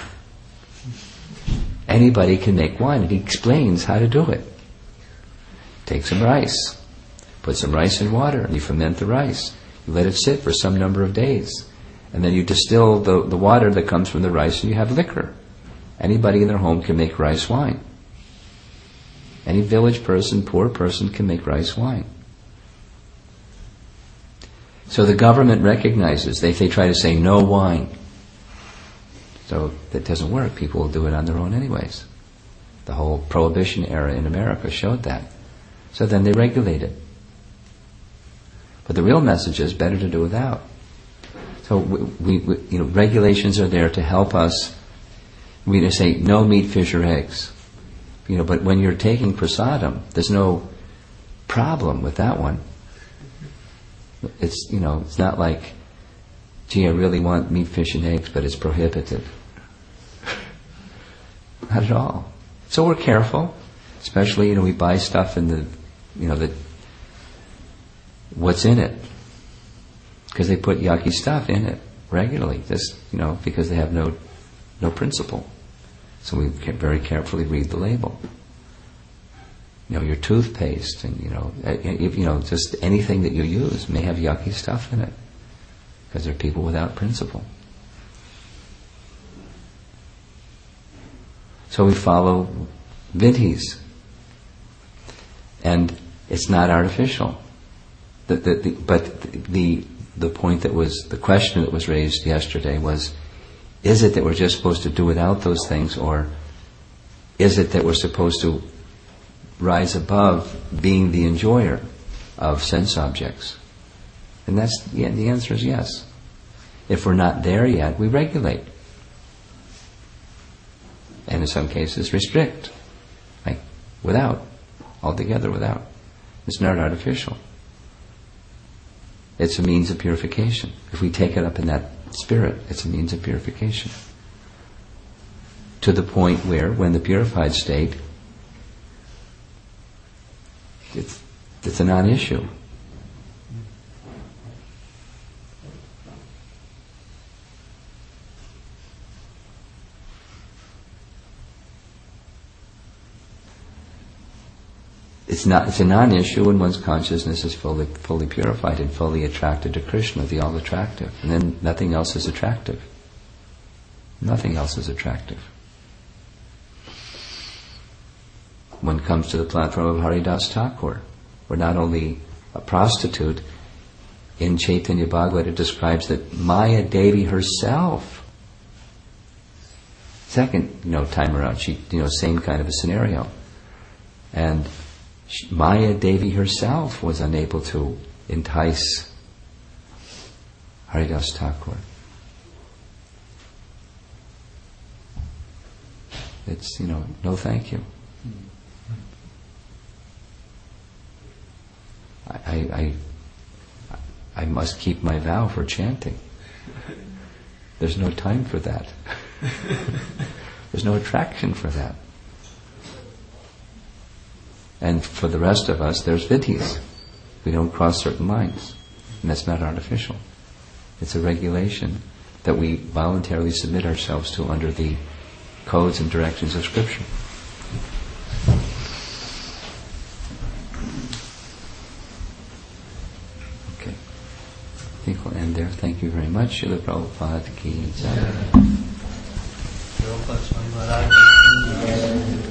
Anybody can make wine, and he explains how to do it. Take some rice, put some rice in water, and you ferment the rice. You let it sit for some number of days. And then you distill the water that comes from the rice, and you have liquor. Anybody in their home can make rice wine. Any village person, poor person can make rice wine. So the government recognizes, they try to say no wine. So that doesn't work. People will do it on their own anyways. The whole prohibition era in America showed that. So then they regulate it. But the real message is better to do without. So we regulations are there to help us. We just say no meat, fish, or eggs. But when you're taking prasadam, there's no problem with that one. It's it's not like, gee, I really want meat, fish, and eggs, but it's prohibited. Not at all. So we're careful, especially we buy stuff in the what's in it, because they put yucky stuff in it regularly, just because they have no principle. So we very carefully read the label. Your toothpaste and just anything that you use may have yucky stuff in it, because they're people without principle. So we follow vidhis, and it's not artificial. But the point the question that was raised yesterday was, is it that we're just supposed to do without those things, or is it that we're supposed to rise above being the enjoyer of sense objects? And the answer is yes. If we're not there yet, we regulate. And in some cases restrict. Like without. Altogether without. It's not artificial. It's a means of purification. If we take it up in that spirit, it's a means of purification. To the point where, when the purified state, it's a non-issue. It's a non-issue when one's consciousness is fully purified and fully attracted to Krishna, the all-attractive. And then nothing else is attractive. Nothing else is attractive. One comes to the platform of Haridas Thakur, where not only a prostitute, in Chaitanya Bhagavata describes that Maya Devi herself, second time around, she same kind of a scenario, and Maya Devi herself was unable to entice Haridas Thakur. It's no thank you. I must keep my vow for chanting. There's no time for that. There's no attraction for that. And for the rest of us, there's vidhis. We don't cross certain lines. And that's not artificial. It's a regulation that we voluntarily submit ourselves to under the codes and directions of Scripture. Okay. I think we'll end there. Thank you very much. Srila Prabhupada ki jai.